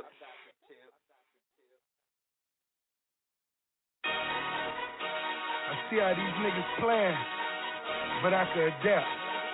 I see how these niggas playing, but I can adapt.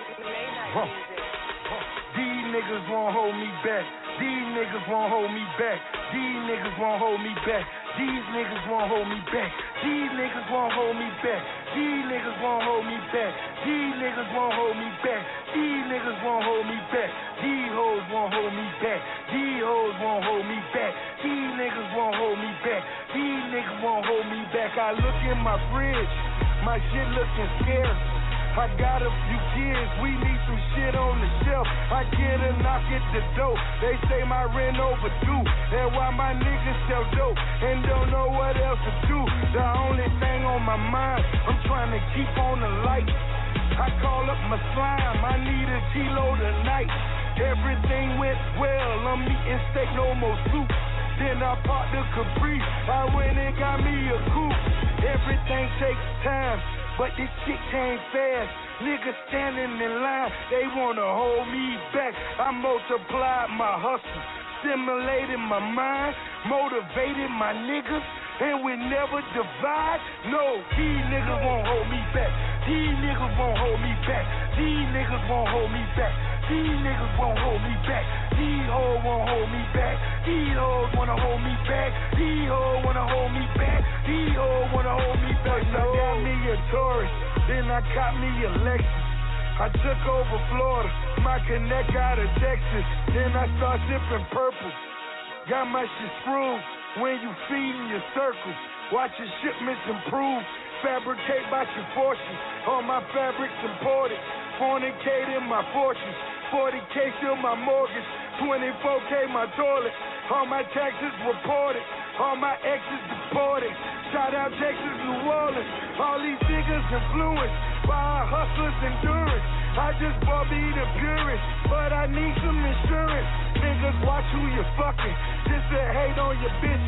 Huh. Huh. These niggas won't hold me back. These niggas won't hold me back. These niggas won't hold me back. These niggas won't hold me back. These niggas won't hold me back. These niggas won't hold me back. These niggas won't hold me back. These niggas won't hold me back. These hoes won't hold me back. These hoes won't hold me back. These niggas won't hold me back. These niggas won't hold me back. I look in my fridge, my shit looking scarce. I got a few kids, we need some shit on the shelf. I get a knock at the door, they say my rent overdue. And why my niggas sell dope and don't know what else to do. The only thing on my mind, I'm trying to keep on the light. I call up my slime, I need a kilo tonight. Everything went well, I'm eating steak, no more soup. Then I bought the Capri, I went and got me a coupe. Everything takes time, but this shit came fast. Niggas standing in line, they wanna hold me back. I multiplied my hustle, stimulated my mind, motivated my niggas, and we never divide. No, these niggas won't hold me back. These niggas won't hold me back. These niggas won't hold me back. These niggas won't hold me back. These hoes won't hold me back. These hoes wanna hold me back. These hoes wanna hold me back. These hoes wanna hold me back. I got me a Taurus, then I got me a Lexus. I took over Florida, my connect out of Texas. Then I start sipping purple. Got my shit screwed when you feeding your circle. Watch your shipments improve. Fabricate by your fortune. All my fabrics imported. Fornicate in my fortune. forty K still my mortgage. twenty-four K my toilet. All my taxes reported. All my exes deported. Shout out Texas, New Orleans. All these niggas influenced by our hustlers' endurance. I just bought me the purest, but I need some insurance. Niggas watch who you fucking, just to hate on your bitches.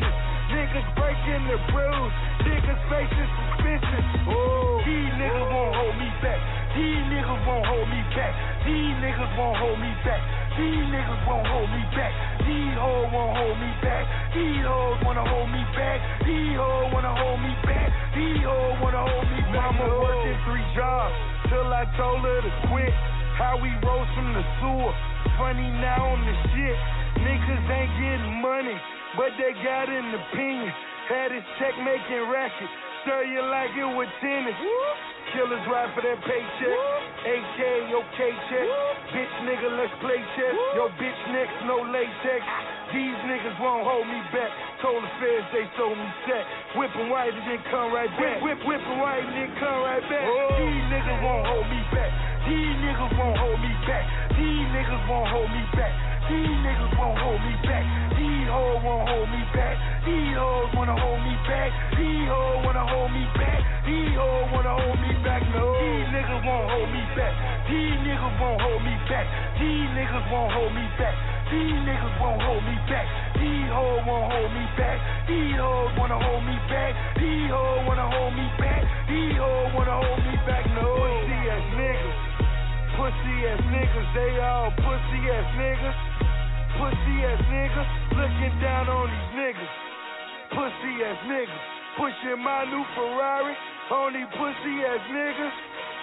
Niggas breaking the rules. Niggas facing suspension. Oh, these niggas won't hold me back. These niggas won't hold me back. These niggas won't hold me back. These niggas won't hold me back. These hoes won't hold me back. These hoes wanna hold me back. These hoes wanna hold me back. These hoes wanna hold me back. Mama working three jobs till I told her to quit. How we rose from the sewer. Funny now on the shit. Niggas ain't getting money, but they got an opinion. Had his check making racket. Stir you like it was tennis. Killers ride for that paycheck. A K, okay check. Bitch nigga, let's play chess. Yo, bitch next, no latex. These niggas won't hold me back. Told the feds they sold me set. Whipping white and then come right back. Whip, whipping white and then come right back. Oh. These niggas won't hold me back. These niggas won't hold me back. These niggas won't hold me back. These niggas won't hold me back. These hoes won't hold me back. These hoes wanna hold me back. These hoes wanna hold me back. These hoes wanna hold me back. No, these niggas won't hold me back. These niggas won't hold me back. These niggas won't hold me back. These niggas won't hold me back. These hoes won't hold me back. These hoes wanna hold me back. These hoes wanna hold me back. These hoes wanna hold me back. No, pussy ass niggas. Pussy ass niggas. They all pussy ass niggas. Pussy ass niggas. Looking down on these niggas. Pussy ass niggas. Pushing my new Ferrari on these pussy ass niggas.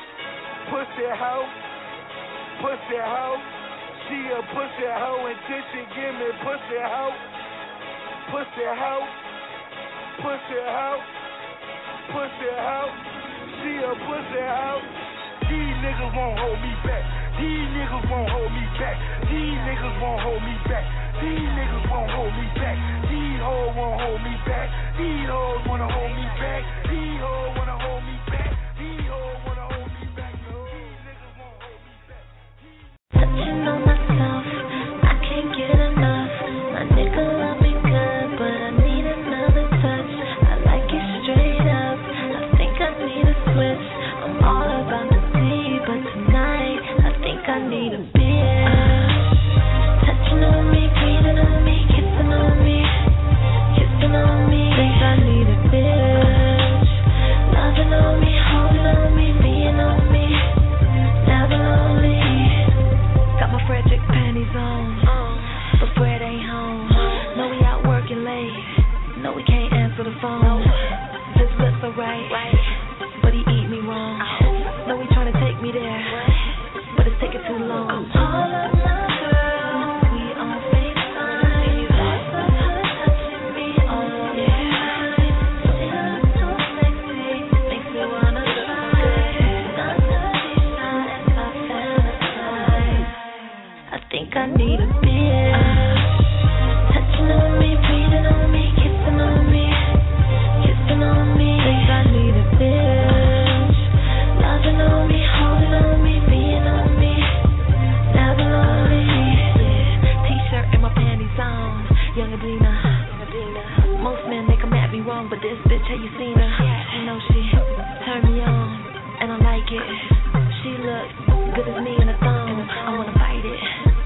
Pussy hoe. Pussy hoe. She a pussy hoe until she give me pussy hoe. Pussy hoe. Pussy hoe. Pussy hoe. She a pussy hoe. These niggas won't hold me back. These niggas won't hold me back. These niggas won't hold me back. These niggas won't hold me back. These hoes won't hold me back. These hoes wanna hold me back. These hoes wanna hold me back. These hoes wanna hold me back. No, these niggas won't hold me back. Touching on myself, I can't get enough. My nigga love me good, but I need another touch. I like it straight up. I think I need a switch. I'm all about the D, but tonight I think I need a bitch. Touching on me, breathing on me, kissing on me, kissing on me. Think I need a bitch. Loving on me, holding on me, being on me, never lonely. Got my Frederick panties on, but Fred ain't home. Know we out working late, know we can't answer the phone. His lips are right, but he eat me wrong. Know he trying to take me there, but it's taking too long. I'm all of my girls, we on FaceTime. Lots of her touching me all the time. She looks so sexy, makes me wanna try. Not to be shy as I fantasize. I think I need a bitch. Touching on me, breathing on me, kissing on me, kissing on me. Think I need a bitch. Loving on me, holding on me, being on me, never lonely. Yeah. T-shirt and my panties on, young Adina. Most men they come at me wrong, but this bitch, have you seen her? You know she turned me on, and I like it. She look good as me in a thong. I wanna bite it.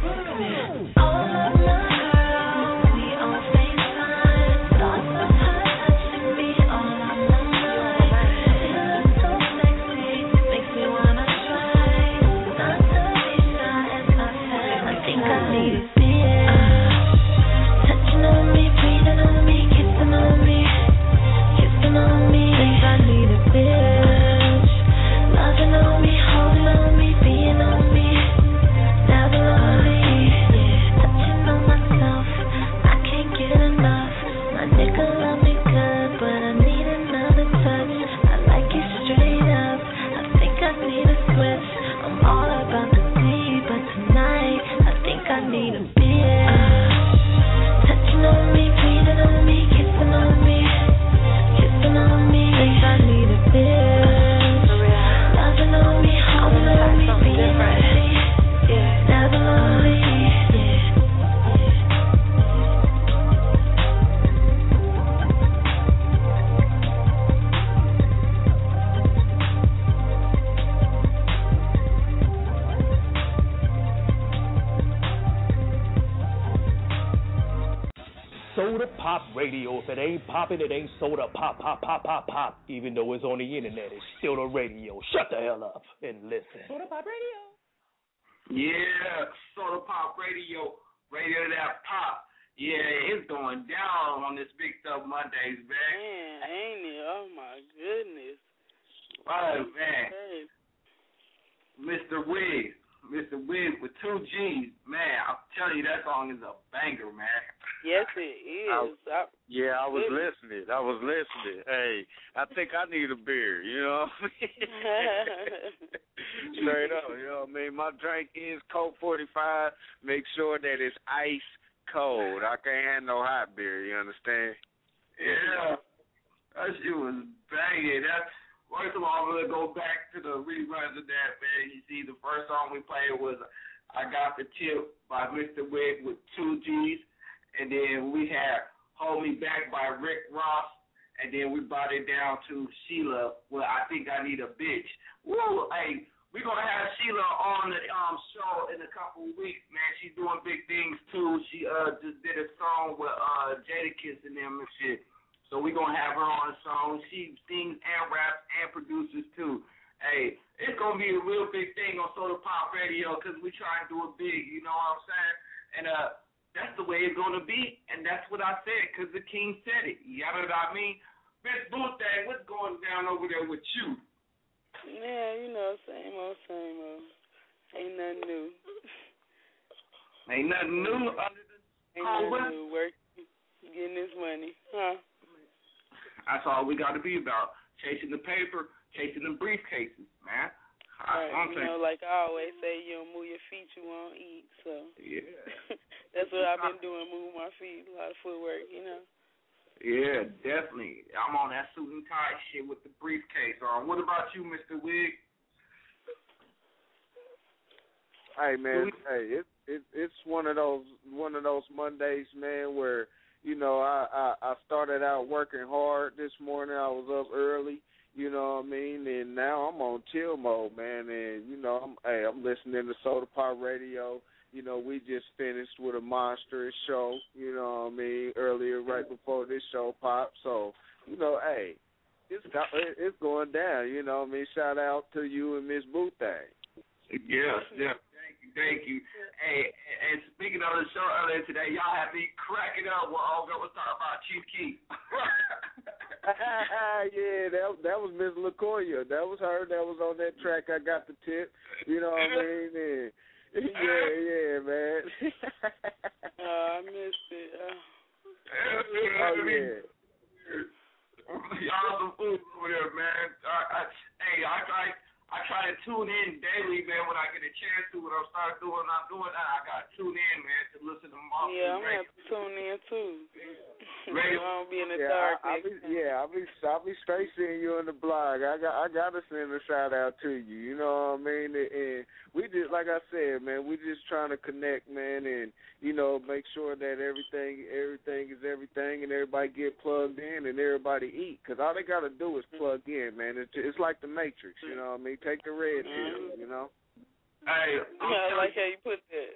All of my girls, we on FaceTime. Thoughts of her touching me all on my mind. She looks so sexy, makes me wanna try. Not to be shy as I said, I think I need a bitch. Touching on me, breathing on me, kissing on me, kissing on me. Think I need a bitch. Loving on me, holding on me, being on me, never lonely. Yeah. Touching on myself, I can't get enough. My nigga love me good, but I need another touch. I like it straight up. I think I need a switch. I'm all about the D, but tonight I think I need a bitch. Touching on me, breathing on me, kissing on me, kissing on me. Think I need a bitch. Loving on me, holding on me, being on me, never lonely. Soda Pop Radio. If it ain't popping, it ain't soda pop, pop, pop, pop, pop. Even though it's on the internet, it's still the radio. Shut the hell up and listen. Soda Pop Radio. Yeah, Soda Pop Radio. Radio that pop. Yeah, it's going down on this Big Stuff Mondays, man. Man, ain't it? Oh, my goodness. Oh, man. Hey. Mister Wiggs. Mister Wiggs with two G's. Man, I'm telling you, that song is a banger, man. Yes, it is. I, I, yeah, I was listening. I was listening. Hey, I think I need a beer, you know what I mean? Straight up, you know what I mean? My drink is Coke forty-five. Make sure that it's ice cold. I can't have no hot beer, you understand? Yeah. That shit was banging. That's First of all, I'm going to go back to the reruns of that, man. You see, the first song we played was I Got the Tip by Mister Wiggs with two G's. And then we had Hold Me Back by Rick Ross. And then we brought it down to Sheila, Well, I Think I Need a Bitch. Woo! Hey, we're going to have Sheila on the um, show in a couple of weeks, man. She's doing big things, too. She uh, just did a song with uh, Jadakiss and them and shit. So we're going to have her on the song. She sings and raps and produces, too. Hey, it's going to be a real big thing on Soda Pop Radio because we try and do it big, you know what I'm saying? And uh, that's the way it's going to be, and that's what I said because the king said it. You know what I mean? Miss Boothang, what's going down over there with you? Yeah, you know, same old, same old. Ain't nothing new. Ain't nothing new other than Ain't nothing new. Working, getting this money. Huh? That's all we got to be about. Chasing the paper, chasing the briefcases, man. Right, I'm you know, like I always say, you don't move your feet, you won't eat. So yeah, that's what I've been doing, move my feet, a lot of footwork, you know. Yeah, definitely. I'm on that suit and tie shit with the briefcase on. What about you, Mister Wiggs? Hey man, hey, it, it it's one of those one of those Mondays, man, where you know I, I I started out working hard this morning. I was up early, you know what I mean, and now I'm on chill mode, man. And you know, I'm hey, I'm listening to Soda Pop Radio. You know, we just finished with a monstrous show, you know what I mean, earlier, right before this show popped. So, you know, hey, it's it's going down, you know what I mean. Shout out to you and Miss Boothang. Yes, yes. Thank you, thank you. Hey, and speaking of the show earlier today, y'all had me cracking up when all girl was talking about Chief Keef. Yeah, that that was Miss LaCoya. That was her. That was on that track. I Got the Tip. You know what I mean? And, yeah, yeah, man. Oh, I missed it. Oh, oh yeah. Y'all some food over there, man. I, I, hey, I try, I try to tune in daily, man. When I get a chance to, when I start doing, I'm doing that. I got to tune in, man, to listen to my. Yeah, I'm gonna have to tune in too. Ready? I don't be in the yeah, dark. I, I be, yeah, I'll be, I'll be straight seeing you on the blog. I got, I got to send a shout out to you. You know what I mean? And, and we just, like I said, man, we just trying to connect, man, and you know, make sure that everything, everything is everything, and everybody get plugged in and everybody eat. Cause all they got to do is plug in, man. It's, it's like the Matrix. You know what I mean? Take the red pill. You know. Hey, yeah, I like how you put that.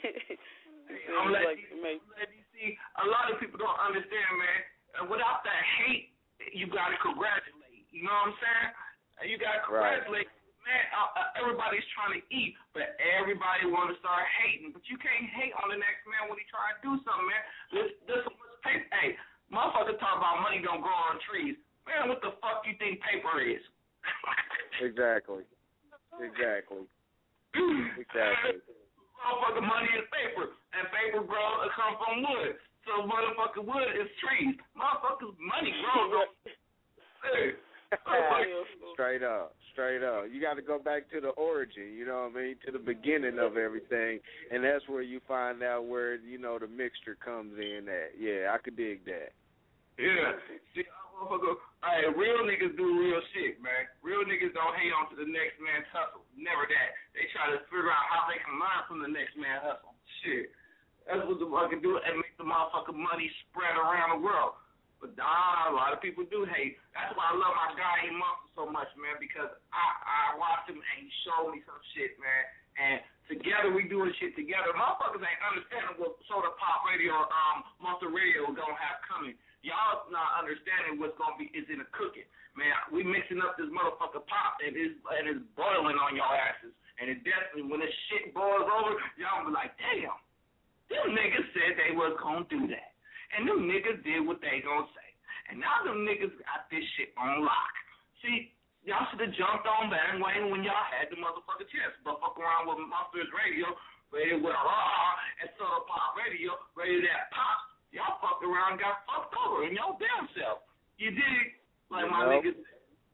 I'm letting you, let you see, a lot of people don't understand, man. Uh, without that hate, you got to congratulate. You know what I'm saying? Uh, you got to congratulate. Right. Man, uh, uh, everybody's trying to eat, but everybody want to start hating. But you can't hate on the next man when he try to do something, man. This, this was paper. Hey, motherfuckers talk about money don't grow on trees. Man, what the fuck you think paper is? Exactly. Exactly. Exactly. Motherfucking money is paper, and paper grows uh, come from wood. So motherfucking wood is trees. Motherfuckers money grows on. Hey, straight up, straight up. You got to go back to the origin. You know what I mean? To the beginning of everything, and that's where you find out where you know the mixture comes in. At yeah, I could dig that. Yeah. See, motherfucker. Hey, real niggas do real shit, man. Real niggas don't hate on to the next man's hustle. Never that. They try to figure out how they can learn from the next man's hustle. Shit. That's what the fucking do and make the motherfucking money spread around the world. But nah, a lot of people do hate. That's why I love my guy E Monster so much, man, because I, I watched him and he showed me some shit, man. And Together we doing shit together. Motherfuckers ain't understanding what Soda Pop Radio, um, Monster Radio gonna have coming. Y'all not understanding what's gonna be is in the cooking. Man, we mixing up this motherfucker pop and it's and it's boiling on y'all asses. And it definitely when this shit boils over, y'all be like, damn, them niggas said they was gonna do that. And them niggas did what they gonna say. And now them niggas got this shit on lock. See, y'all should have jumped on bandwagon when y'all had the motherfucking chance. But fuck around with Monsters Radio, ready with Raw and Soda Pop Radio, ready that pop. Y'all fucked around and got fucked over in your damn self. You dig? Like my Yep. niggas.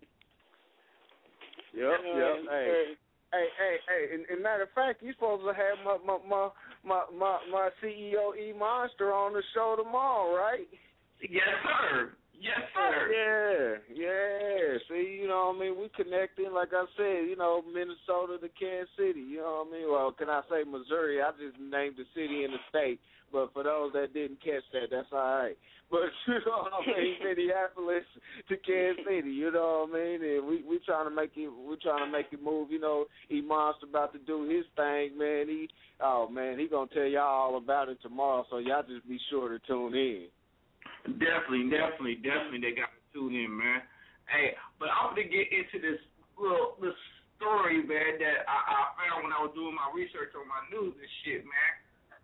Yep, yep. Hey, hey, hey, hey. And, and matter of fact, you supposed to have my my my my my, my C E O E Monster on the show tomorrow, right? Yes, sir. Yes, sir. Yeah, yeah. See, you know what I mean? We connecting, like I said, you know, Minnesota to Kansas City. You know what I mean? Well, can I say Missouri? I just named the city and the state. But for those that didn't catch that, that's all right. But, you know what I mean? Minneapolis to Kansas City, you know what I mean? And we we trying to make it, we trying to make it move. You know, E Monster about to do his thing, man. He, oh, man, he going to tell y'all all about it tomorrow, so y'all just be sure to tune in. Definitely, definitely, definitely they got to tune in, man. Hey, but I'm going to get into this little this story, man, that I, I found when I was doing my research on my news and shit, man.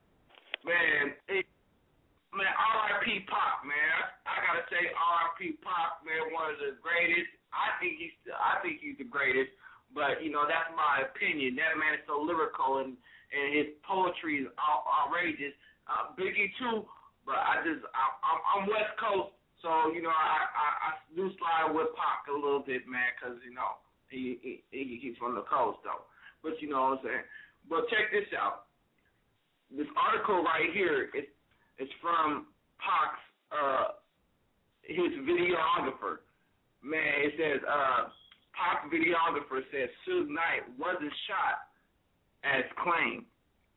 Man, it, man, R I P Pac, man. I, I got to say R I P Pac, man, one of the greatest. I think he's I think he's the greatest, but, you know, that's my opinion. That man is so lyrical, and, and his poetry is out, outrageous. Uh, Biggie, too. But I just, I, I'm, I'm West Coast, so, you know, I, I, I do slide with Pac a little bit, man, because, you know, he, he, he he's from the coast, though. But, you know what I'm saying? But check this out. This article right here is, is from Pac's, uh, his videographer. Man, it says, uh, Pac's videographer says Suge Knight wasn't shot as claimed.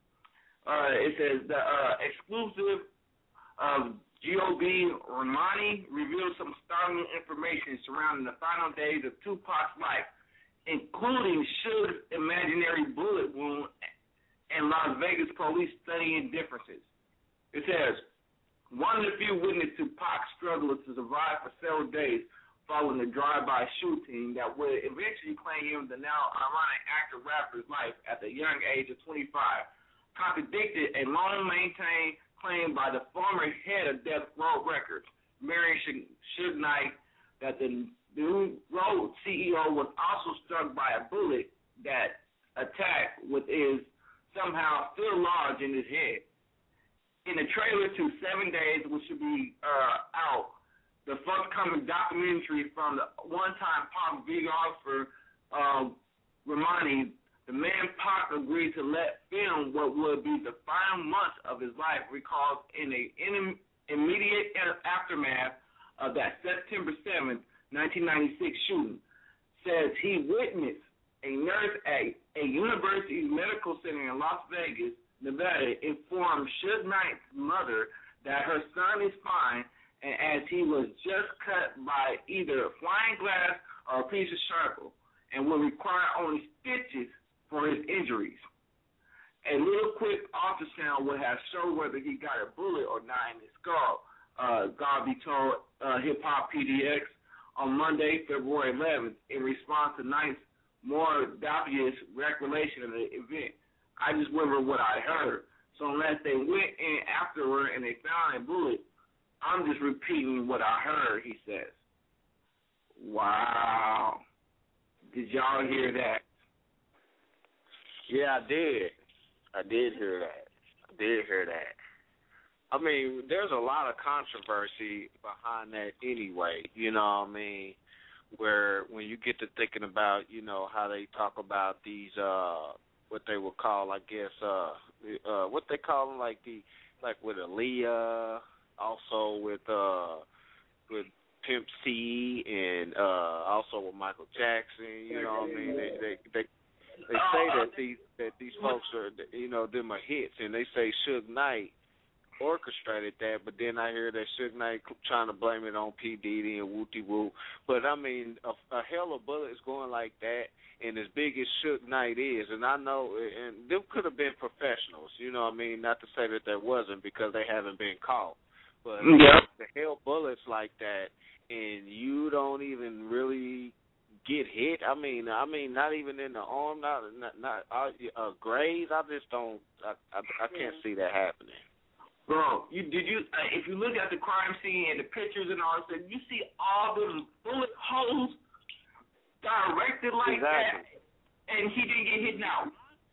Uh, it says the uh, exclusive of G O B Romani revealed some startling information surrounding the final days of Tupac's life, including Suge's imaginary bullet wound and Las Vegas police studying differences. It says, one of the few witnesses to Pac's struggle to survive for several days following the drive-by shooting that would eventually claim him the now ironic actor rapper's life at the young age of twenty-five, contradicted a long-maintained claim by the former head of Death Row Records, Marion Suge Knight, that the New Road C E O was also struck by a bullet that attacked with his somehow still lodged in his head. In the trailer to Seven Days, which should be uh, out, the forthcoming documentary from the one-time pop videographer uh, Romani, the man Pac agreed to let film what would be the final months of his life, recalls in a in immediate aftermath of that September seventh, nineteen ninety-six shooting, says he witnessed a nurse at a university medical center in Las Vegas, Nevada, informed Suge Knight's mother that her son is fine, and as he was just cut by either flying glass or a piece of charcoal, and will require only stitches for his injuries. A little quick ultrasound would have shown whether he got a bullet or not in his skull, uh, Garvey told uh, Hip Hop P D X on Monday, February eleventh, in response to Knight's more dubious recollection of the event. I just went with what I heard. So unless they went in afterward and they found a bullet, I'm just repeating what I heard, he says. Wow. Did y'all hear that? Yeah, I did. I did hear that. I did hear that. I mean, there's a lot of controversy behind that anyway, you know what I mean, where when you get to thinking about, you know, how they talk about these, uh, what they would call, I guess, uh, uh, what they call them, like the, like with Aaliyah, also with, uh, with Pimp C, and uh, also with Michael Jackson, you know what I mean, they, they, they They say that these that these folks are, you know, them are hits, and they say Suge Knight orchestrated that, but then I hear that Suge Knight trying to blame it on P. Diddy and Wooty Woo. But, I mean, a, a hell of bullets going like that, and as big as Suge Knight is, and I know, and them could have been professionals, you know what I mean? Not to say that there wasn't because they haven't been caught. But yeah. the hell bullets like that, and you don't even really get hit. I mean, I mean, not even in the arm, not not, not uh, uh, graze. I just don't. I I, I can't see that happening. Bro, you did you? Uh, if you look at the crime scene and the pictures and all that, you see all those bullet holes directed like exactly. that, and he didn't get hit now.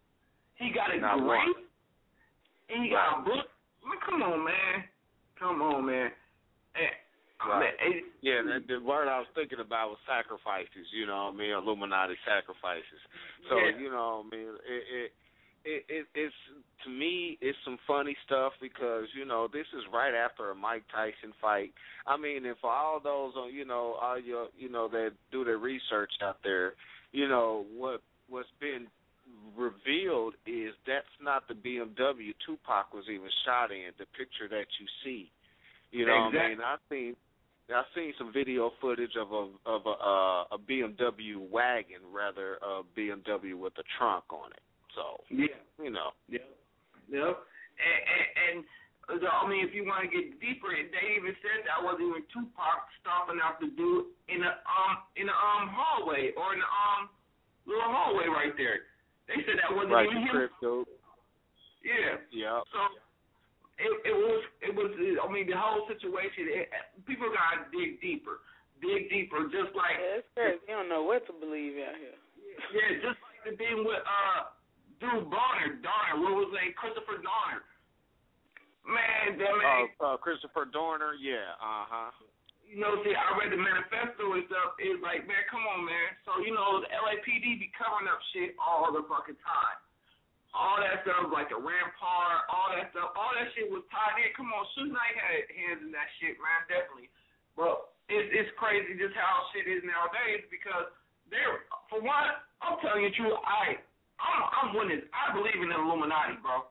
He got a Not graze, one. and he got a bullet. Man, come on, man. Come on, man. And, Right. man it, yeah, the, the word I was thinking about was sacrifices. You know what I mean? Illuminati sacrifices. So yeah. you know what I mean? It, it it it it's to me it's some funny stuff because you know this is right after a Mike Tyson fight. I mean, and for all those you know all your you know that do their research out there, you know what what's been revealed is that's not the B M W Tupac was even shot in. The picture that you see, you know exactly. what I mean? I seen. I've seen some video footage of a of a, uh, a B M W wagon, rather a B M W with a trunk on it. So yeah, you know, yeah, yeah. And, and, and I mean, if you want to get deeper, they even said that wasn't even Tupac stomping out the dude in the um in the um hallway or in the um little hallway right there. They said that wasn't right, even him. Crypto. Yeah. Yeah. So. It, it was, it was. I mean, the whole situation. It, people gotta dig deeper, dig deeper. Just like yeah, it's crazy. You don't know what to believe out here. Yeah, just like the thing with uh, dude Donner, Donner. What was his name? Christopher Donner. Man, that man. Uh, uh, Christopher Dorner. Yeah. Uh huh. You know, see, I read the manifesto and stuff. It's like, man, come on, man. So you know, the L A P D be covering up shit all the fucking time. All that stuff, like the Rampart, all that stuff, all that shit was tied in. Come on, Suge Knight had hands in that shit, man, definitely. But it's it's crazy just how shit is nowadays because they're, for one, I'm telling you the truth, I, I'm, I'm one this. I believe in the Illuminati, bro.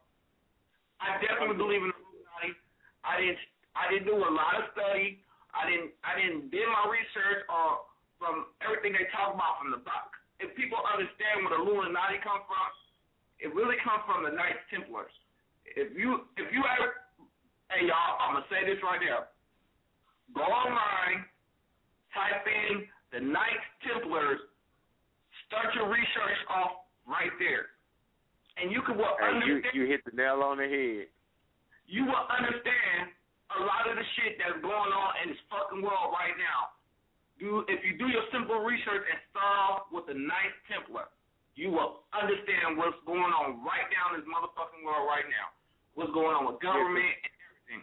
I definitely believe in the Illuminati. I didn't, I didn't do a lot of study. I didn't, I didn't did my research or from everything they talk about from the book. If people understand where the Illuminati come from, it really comes from the Knights Templars. If you if you ever, hey y'all, I'm gonna say this right now. Go online, type in the Knights Templars, start your research off right there, and you can well, hey, understand. You, you hit the nail on the head. You will understand a lot of the shit that's going on in this fucking world right now. Do if you do your simple research and start off with the Knights Templar. You will understand what's going on right now in this motherfucking world right now. What's going on with government yes, and everything.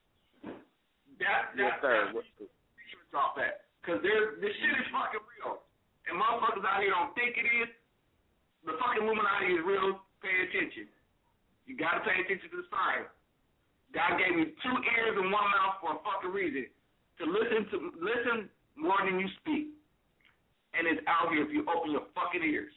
That, that, yes, sir. That's research off that. Because this shit is fucking real. And motherfuckers out here don't think it is. The fucking Illuminati is real. Pay attention. You got to pay attention to the signs. God gave you two ears and one mouth for a fucking reason. To listen to listen more than you speak. And it's out here if you open your fucking ears.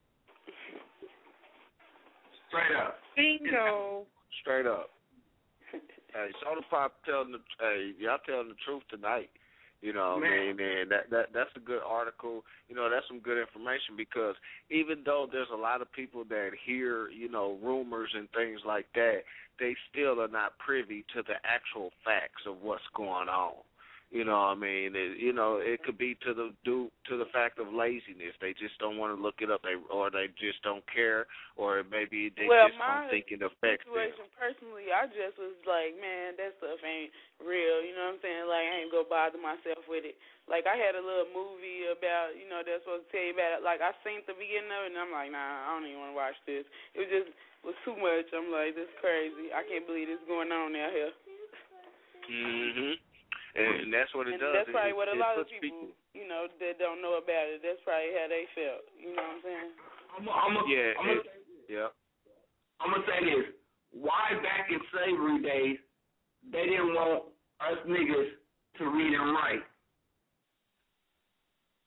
Straight up. Bingo. Straight up. Hey, Soda Pop telling the hey, y'all telling the truth tonight. You know what I mean? And that, that that's a good article. You know, that's some good information because even though there's a lot of people that hear, you know, rumors and things like that, they still are not privy to the actual facts of what's going on. You know what I mean? It, you know, it could be to the due to the fact of laziness. They just don't want to look it up, they or they just don't care, or maybe they well, just don't think it affects them. Well, my situation personally, I just was like, man, that stuff ain't real. You know what I'm saying? Like, I ain't gonna bother myself with it. Like, I had a little movie about, you know, that's supposed to tell you about it. Like, I seen the beginning of it, and I'm like, nah, I don't even want to watch this. It was just was too much. I'm like, this is crazy. I can't believe this is going on out here. Mhm. And that's what it and does. That's probably it, what a it lot of people, people, you know, that don't know about it, that's probably how they felt. You know what I'm saying? I'm a, I'm a, yeah. I'm a, yeah. I'm going to say this. Why back in slavery days, they didn't want us niggas to read and write?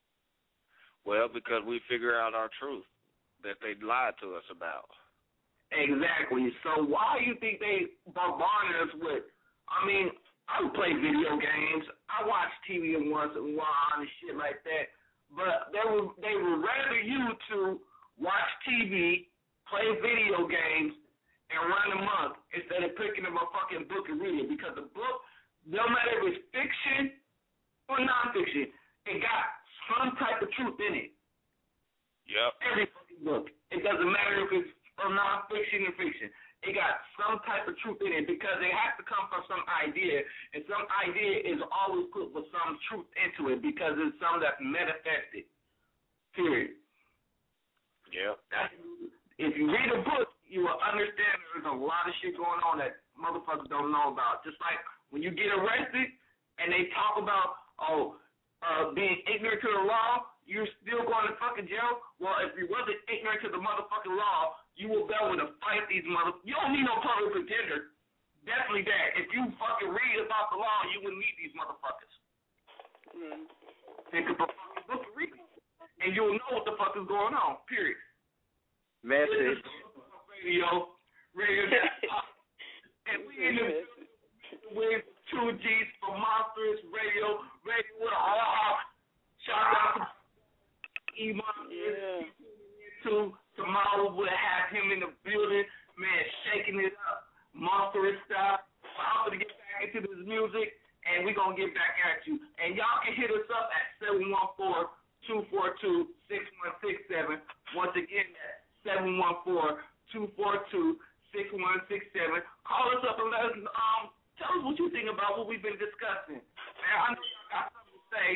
Well, because we figure out our truth that they lied to us about. Exactly. So why do you think they bombarded us with? I mean, I would play video games. I watch T V once in a while and shit like that. But they would they would rather you to watch T V, play video games, and run amok instead of picking up a fucking book and reading. Because the book, no matter if it's fiction or nonfiction, it got some type of truth in it. Yep. Every fucking book. It doesn't matter if it's from nonfiction or fiction. It got some type of truth in it because it has to come from some idea, and some idea is always put with some truth into it because it's something that's manifested. Period. Yeah. That's, if you read a book, you will understand there's a lot of shit going on that motherfuckers don't know about. Just like when you get arrested and they talk about, oh, uh, being ignorant to the law, you're still going to fucking jail. Well, if you wasn't ignorant to the motherfucking law, you will be able to fight these mother. You don't need no public pretender. Definitely that. If you fucking read about the law, you wouldn't need these motherfuckers. Mm. Pick up a fucking book and read it, and you'll know what the fuck is going on. Period. Message. Radio, radio. And we in the with two G's for Monsters Radio, Radio with a R. Shout out to E-Monsters. Yeah. To tomorrow we'll have him in the building, man, shaking it up, monstrous stuff. I'm gonna get back into this music, and we're gonna get back at you. And y'all can hit us up at seven one four, two four two, six one six seven. Once again, that's seven one four, two four two, six one six seven. Call us up and let us um tell us what you think about what we've been discussing. Man, I know y'all got something to say.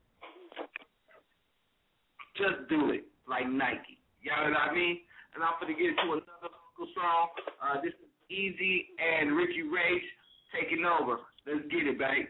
Just do it, like Nike. You know what I mean? And I'm going to get into another local song. Uh, this is Easy and Ricky Rage taking over. Let's get it, babe.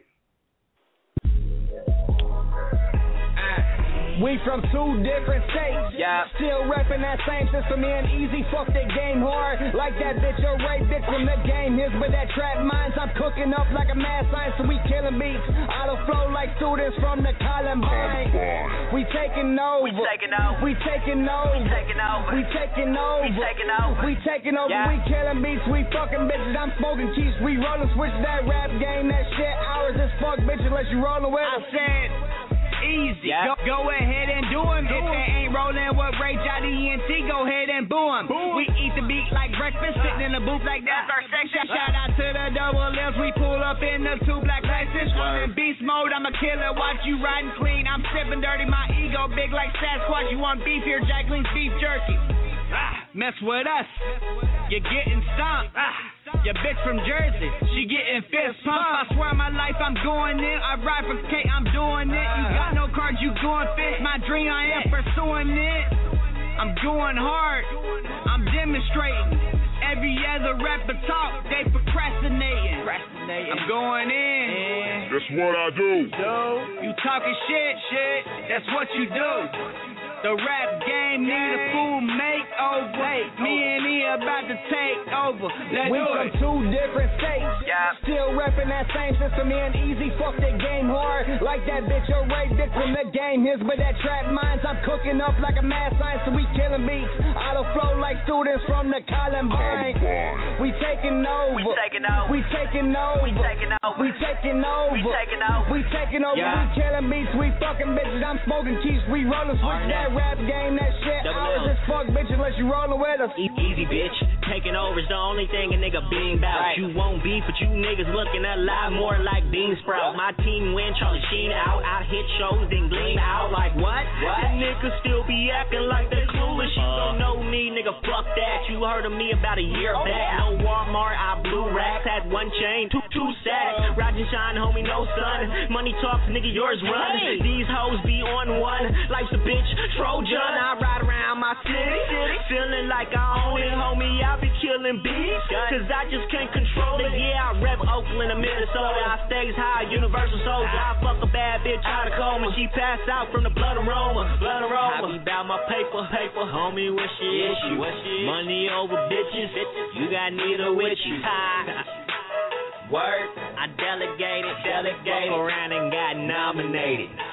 We from two different states, yeah. Still reppin' that same system in easy, fuck that game hard. Like that bitch, a Ray bitch from the game his, but that trap minds, I'm cooking up like a mad science, so we killing beats. Auto flow like students from the Columbine. We taking over, we taking over, we taking over, we taking over, we taking over, we taking over, we taking over, yeah. We killing beats, we fucking bitches, I'm smoking keys, we rollin' switch that rap game, that shit ours as fuck bitch unless you rollin' with us. I said easy, yep. go, go ahead and do him. If they ain't rolling with Ray Johnny E N T, go ahead and boo him. We eat the beat like breakfast, sitting in the booth like that's our section. Shout out to the double L's, we pull up in the two black Lexus. I'm in beast mode, I'm a killer, watch you riding clean. I'm sipping dirty, my ego big like Sasquatch. You want beef here, Jacqueline's beef jerky. Ah, mess with us, you're getting stomped. Ah. Your bitch from Jersey, she getting fist pumped. I swear my life I'm going in. I ride for K, I'm doing it. You got no cards, you going fit. My dream, I am pursuing it. I'm going hard, I'm demonstrating. Every other rapper talk, they procrastinating. I'm going in. That's what I do. You talking shit, shit. That's what you do. The rap game need a full makeover. Me and E about to take over. Let's we from two different states, yeah. Still reppin' that same system in easy. Fuck that game hard. Like that bitch, a Ray bitch from the game his, but that trap minds, I'm cooking up like a mad science, so we killing beats. Auto flow like students from the Columbine. We taking over. We taking over. We taking over. We taking over. We taking over. We taking over. We taking over. Yeah. We killing beats. We fucking bitches. I'm smoking keys. We rollin' switch that rap game, that shit ours as fuck, bitch, unless you rollin' with us. Easy, bitch. Taking over is the only thing a nigga being about. Right. You won't beef, but you niggas looking a lot more like bean sprouts. My team win, Charlie Sheen out. I hit shows, then gleam out. Like what? What? The niggas still be acting like they clueless. You don't know me, nigga, fuck that. You heard of me about a year oh, back. Yeah. No Walmart, I blew racks. Had one chain, two, two sacks. Ride and shine, homie, no son. Money talks, nigga, yours run. Hey. These hoes be on one. Life's a bitch. Trojan, I ride around my city, feeling like I own it, homie. I be killing beats, cause I just can't control it. Yeah, I rep Oakland and Minnesota. I stays high, universal soldier. I fuck a bad bitch out of coma. She passed out from the blood aroma, blood aroma. I be bout my paper, paper, homie. What she is, she, what she is. Money over bitches, you got neither with you. Word, I delegated, delegated, fuck around and got nominated.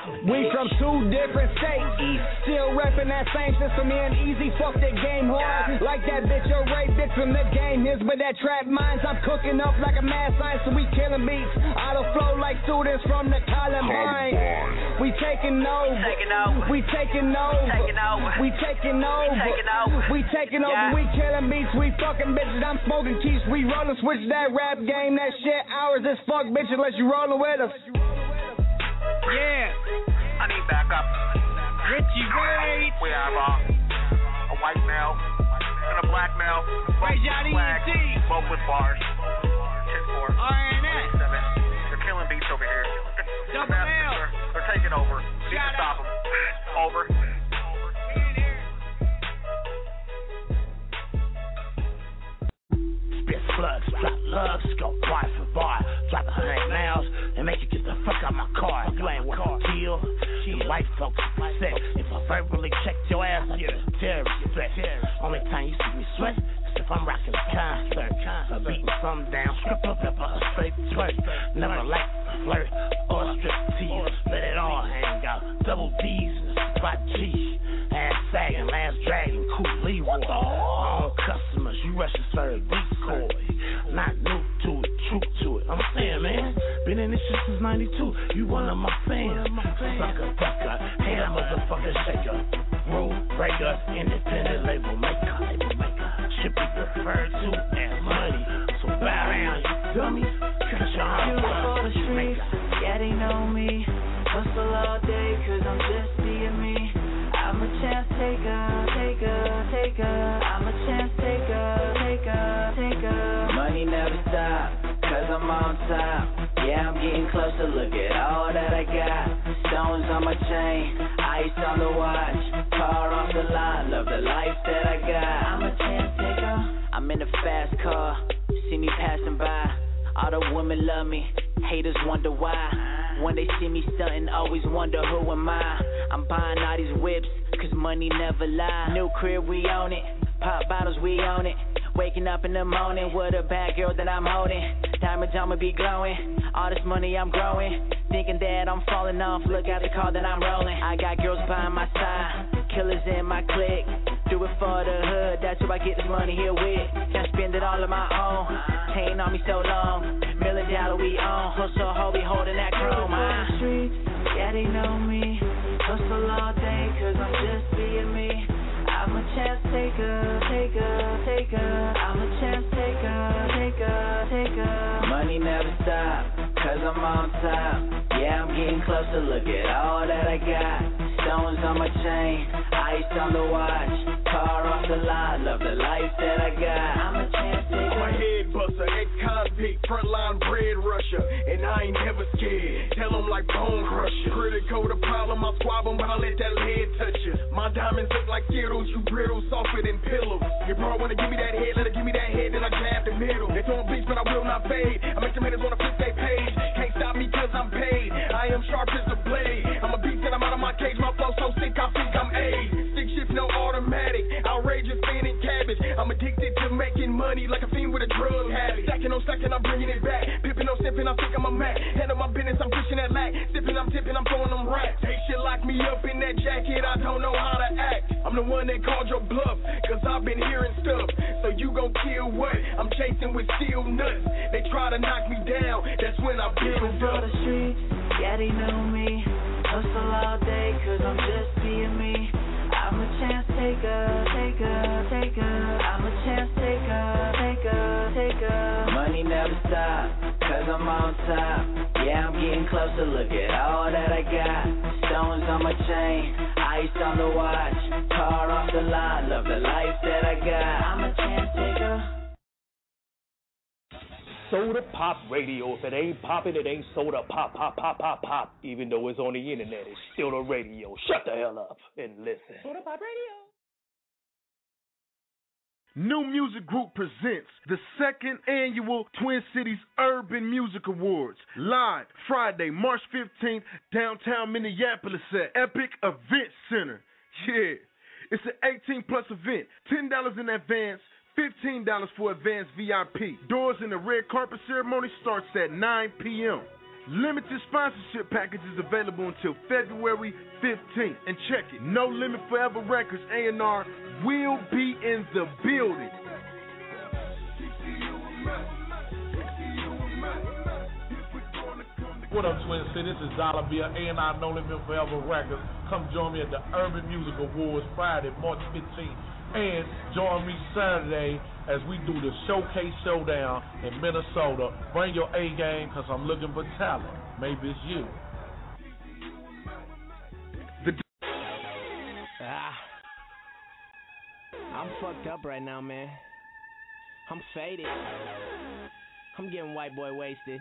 We from two different states, still reppin' that same system. Me and Easy fuck that game hard. Like that bitch, your rape bitch from the game is, but that trap minds I'm cooking up like a mad science. So we killing beats out of flow like students from the Columbine. We taking over, we taking over, we taking over, we taking over. We killing beats, we fucking bitches. I'm smoking keys, we rollin' switch that rap game. That shit hours as fuck, bitch, unless you rollin' with us. Yeah. I need backup. Richie Wade. We have uh, a white male and a black male. Both with flags, both with bars. ten four. R N S. They're killing beats over here. Double L. They're, they're taking over. Need to stop them. Over. Spit slugs, drop lugs, go bar for bar. Drop a hundred nails and make you get the fuck out my car. You ain't want to kill. The white folks sick. If I verbally check your ass, I get a terrorist threat. Only time you see me sweat is if I'm rocking a concert. Or beating some down, strip up, pepper, a straight twerk. Never like flirt or strip tease. Let it all hang out. Double D's and spot G. Ass sagging, last dragon, cool Leroy. My own customers, you rush to serve decoy. Not new to it, true to it. I'm saying, man, been in this shit since ninety-two. You one of my fans. Sucker, ducker, hater, motherfucker, shaker. Rule breaker, independent label maker. Label maker. Should be referred to as money. So bow down, you dummy. Cause your arms for the streets, yeah, they know me. Hustle all day, cause I'm just being me. I'm a chance taker, taker, taker. I'm a chance taker, taker, taker. Money never stop, cause I'm on top. Yeah, I'm getting closer, look at all that I got. Stones on my chain, ice on the watch. Car off the lot, love the life that I got. I'm a chance taker. I'm in a fast car, see me passing by. All the women love me, haters wonder why. When they see me stuntin', always wonder who am I. I'm buying all these whips, cause money never lie. New crib, we own it. Pop bottles, we own it. Waking up in the morning with a bad girl that I'm holding. Diamonds I'ma be glowing. All this money I'm growing. Thinking that I'm falling off. Look at the car that I'm rolling. I got girls by my side. Killers in my clique. Do it for the hood. That's who I get this money here with. Can't spend it all on my own. Chain on me so long. Million dollar we own. Hustle, ho, we holding that chrome. On the streets, yeah, they know me. Hustle all day, cause I'm just being me. I'm a chance taker, taker, taker. I'm a chance taker, taker, taker. Money never stop, cause I'm on top. Yeah, I'm getting closer, look at all that I got. Stones on my chain, ice on the watch. Car off the lot, love the life that I got. I'm a chance taker. I'm a head buster, ex-convict, frontline bread rusher. And I ain't never scared, tell them like bone crusher. Critical the problem, I swab them, but I let that lead touch you. My diamonds look like Skittles, you brittle, softer than pillows. Your bro wanna give me that head, let her give me that head, then I grab the middle. They throwing beats, but I will not fade. I make them haters wanna flip their page. Can't stop me cause I'm paid. I am sharp as a blade. I'm a beast and I'm out of my cage. My flow so sick, I think I'm A. Stick shift, no automatic. Outrageous, spinning cabbage. I'm addicted to making money like a fiend with a drug habit. Stacking on stacking, I'm bringing it back. Pippin' on sipping, I think I'm a Mac. Handle my business, I'm pushing that lack. Sipping, I'm tipping, I'm throwing them racks. They shit lock me up in that jacket, I don't know how to act. I'm the one that called your bluff, cause I've been hearing stuff. So you gon' kill what? I'm chasing with steel nuts. They try to knock me down, that's when I build up. On the streets, yeah, they know me. Hustle all day, cause I'm just being me. I'm a chance taker, taker, taker. I'm a chance taker, taker, taker. Money never stop, cause I'm on top. Yeah, I'm getting closer, look at all that I got. Stones on my chain, ice on the watch. Car off the lot, love the life that I got. I'm a chance taker. Soda Pop Radio. If it ain't poppin', it ain't soda pop, pop, pop, pop, pop. Even though it's on the internet, it's still the radio. Shut the hell up and listen. Soda Pop Radio. New Music Group presents the second annual Twin Cities Urban Music Awards, live Friday, March fifteenth, downtown Minneapolis at Epic Event Center. Yeah, it's an eighteen plus event, ten dollars in advance, fifteen dollars for advanced V I P. Doors in the red carpet ceremony starts at nine p.m. Limited sponsorship packages available until February fifteenth. And check it, No Limit Forever Records A and R will be in the building. What up, Twin City? This is Dollar Bill, A and R No Limit Forever Records. Come join me at the Urban Music Awards Friday, March fifteenth. And join me Saturday as we do the Showcase Showdown in Minnesota. Bring your A game because I'm looking for talent. Maybe it's you. Ah, I'm fucked up right now, man. I'm faded. I'm getting white boy wasted.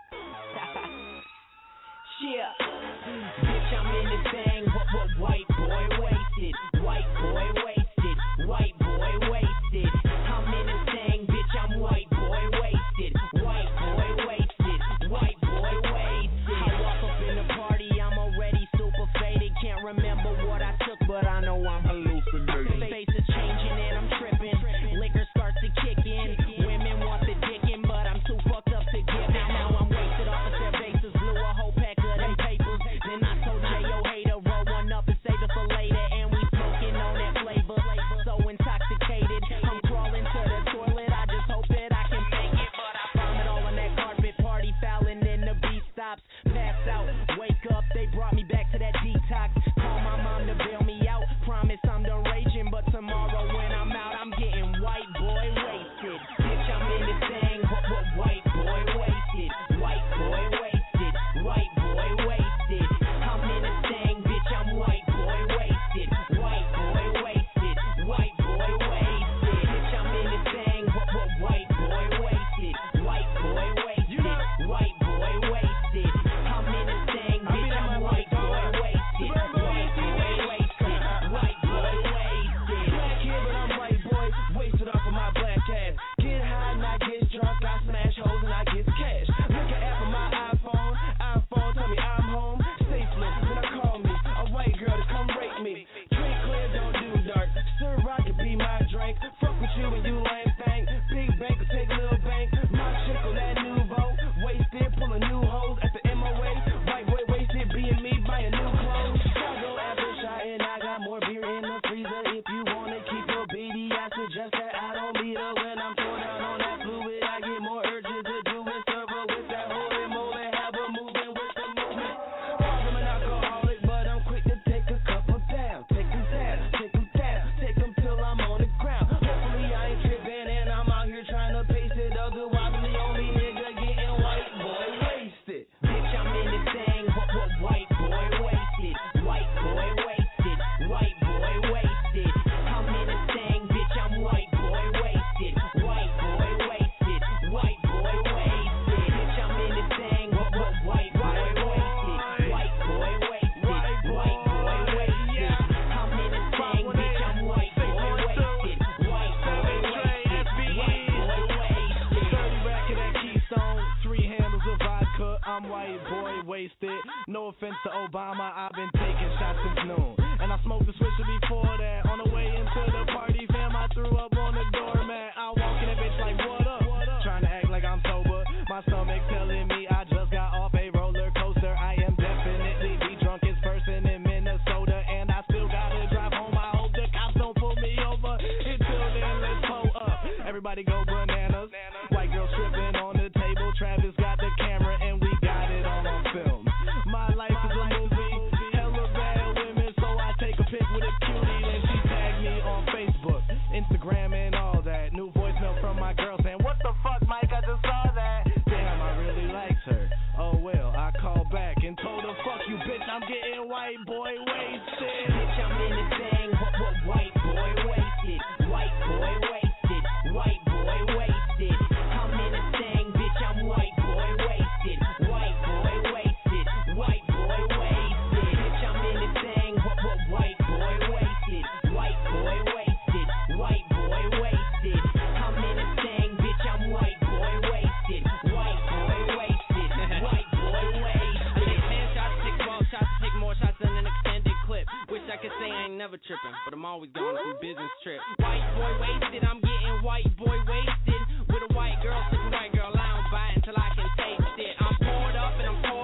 Yeah. Bitch, I'm in this thing, but, but white boy wasted. White boy wasted. White boy wasted. I'm in this thing, bitch, I'm white boy wasted. White boy wasted. White boy wasted. I walk up in the party, I'm already super faded. Can't remember what I took, but I know I'm hallucinating. Face is changing and I'm tripping. Liquor starts to kick in. Women want the dickin', but I'm too fucked up to give it. Now I'm wasted off of their bases. Blew a whole pack of them papers. Then I told J O hater, roll one up and save it for later. And we smoking on that flavor. So intoxicated, I'm crawling to the toilet. I just hope that I can make it, but I vomit all on that carpet. Party fouling, then the beat stops. Pass out, wake up. They brought me back to that detox. Call my mom to bail me out. Promise I'm done raging, but tomorrow when I'm out, I'm getting white boy wasted. Bitch, I'm in this thing, but, but white boy wasted. White boy wasted. White boy wasted. I'm in this thing, bitch, I'm white boy wasted. White boy wasted. White boy wasted. Bitch, I'm in this thing, but, but white boy wasted. White boy wasted. White boy wasted. I'm in this thing, bitch, I'm white boy wasted. White boy wasted. White boy wasted. Black kid, but I'm white boy wasted off of my black ass. Get high and I get drunk, I smash holes and I get cash. Look at app on my iPhone, iPhone tell me I'm home. Safely, then I call me a white girl to come rape me. Drink clear, don't do dark. Sir Rock could be my drink. Fuck with you and you lame thing. Big bank will take a little bank. My chick on that new boat. Wasted, pulling new hoes at the M O A. White boy wasted, being me buying new clothes. Chicago after shot and I got more beer in the freezer. If you wanna keep your baby, I suggest that I don't beat her when I'm thrown down on that fluid. I get more urges to do and serve her with that holy mold and have her moving with the movement. I'm an alcoholic, but I'm quick to take a couple down. Take them down, take them down, take them till I'm on the ground. Hopefully I ain't tripping and I'm out here trying to pace it. Otherwise I'm the only nigga getting white boy wasted. Bitch, I'm in this thing, but, but white boy wasted. White boy wasted. White boy wasted. I'm in this thing, bitch, I'm white boy wasted. White boy wasted. White boy wasted. Bitch, I'm in this thing, but, but white boy wasted. White boy wasted. White boy wasted. I'm in this thing, bitch, I'm white boy wasted. White boy wasted. White boy wasted. thirty rack of that Keystone, three handles of vodka. I'm white boy wasted. No offense to Obama, I've been taking shots since noon. And I smoked the swisher before that. On the way into the party, fam, I threw up on the doormat. I walk in that bitch like, what up? Trying to act like I'm sober. My stomach telling me I just got off a roller coaster. I am definitely the drunkest person in Minnesota. And I still gotta drive home. I hope the cops don't pull me over. Until then, let's pull up. Everybody go bananas. White girl stripping on the table. Travis got the camera and we got it all on film. My life is a movie. Hella bad women, so I take a pic with a cutie. Then she tagged me on Facebook, Instagram, and all that. New voicemail from my girl saying, what the fuck, Mike? I just saw that. Damn, I really liked her. Oh well, I called back and told her, fuck you, bitch. I'm getting white boy wasted. Bitch, I'm in this thing, but, but white boy wasted. White boy wasted. White boy wasted. I'm in this thing, bitch. I'm white boy wasted. White boy wasted. White boy wasted. Bitch, I'm in this thing, but, but white boy wasted. White boy wasted. White boy wasted. I'm in this thing, bitch. I'm white boy wasted. White boy wasted. White boy wasted. I take ten shots, six ball shots, take more shots than an extended clip. Wish I could say I ain't never tripping, but I'm always going through business trip. White boy wasted, I'm getting white boy wasted. With a white girl, sick white girl, I don't buy it until I can taste it. I'm poured up and I'm poured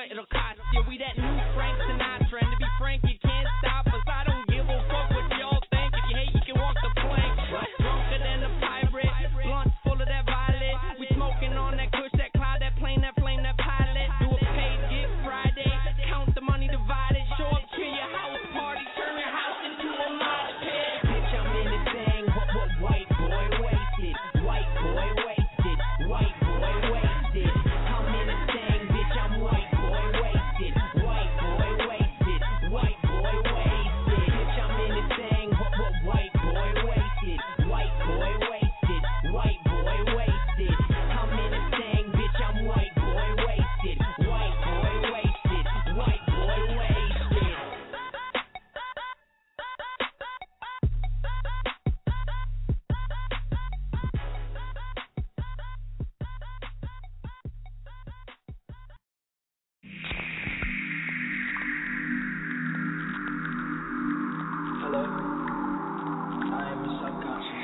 extra, it'll cost you. We that new Frank Sinatra, and to be frank, you can't stop us. I don't give a fuck what y'all think. If you hate, you can walk the plank. Drunker than a pirate, blunts full of that violet. We smoking on that kush, that cloud, that plane, that flame, that pilot. Do a paid gig Friday, count the money divided. Show up to your house party, turn your house into a mosh pit. Bitch, I'm in the thing, what, what, white boy wasted, white boy wasted, white boy wasted. I'm in the thing, bitch, I'm white boy wasted, white boy wasted, white boy wasted. Bitch, I'm in the thing, what, what, white boy wasted, white boy wasted, white boy wasted. I'm in the thing, bitch, I'm white boy wasted, white boy wasted, white boy wasted. Hello, I am your subconscious.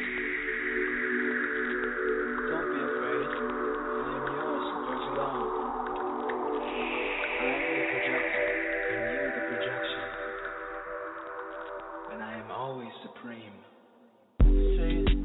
Don't be afraid, I am yours for too long. I am the projector, and you the projection. And I am always supreme. Say it.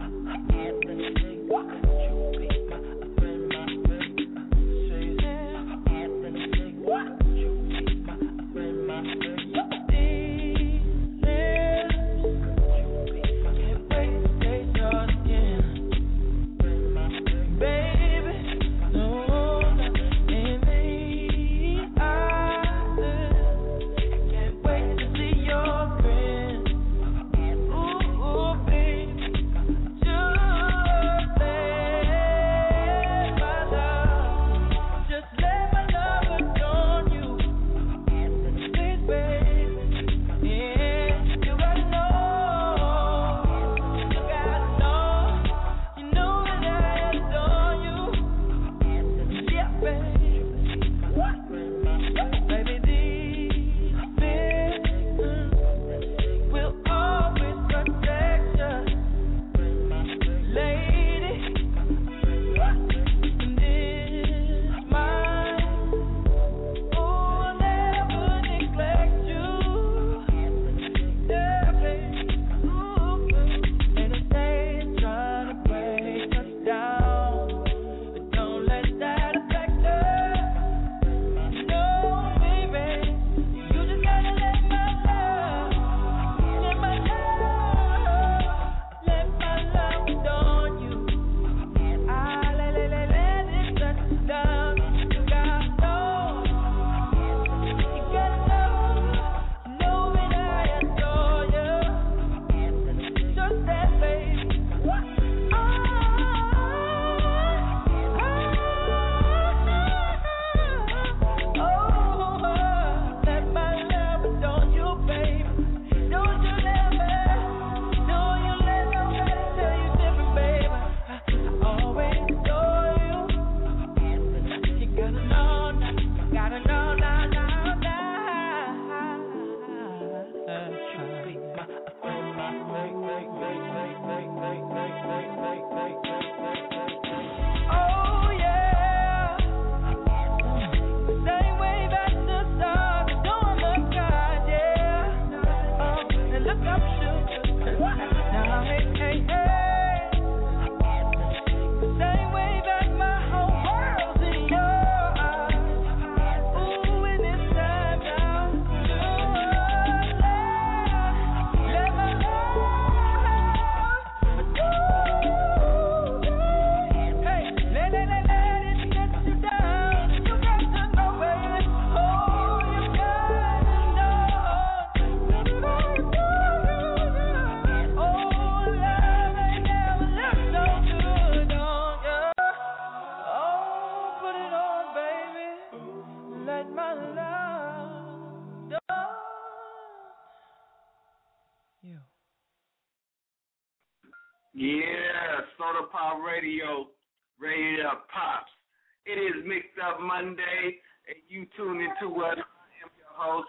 Yeah, Soda Pop Radio, Radio Pops. It is Mixed Up Monday, and you tune into what I am your host,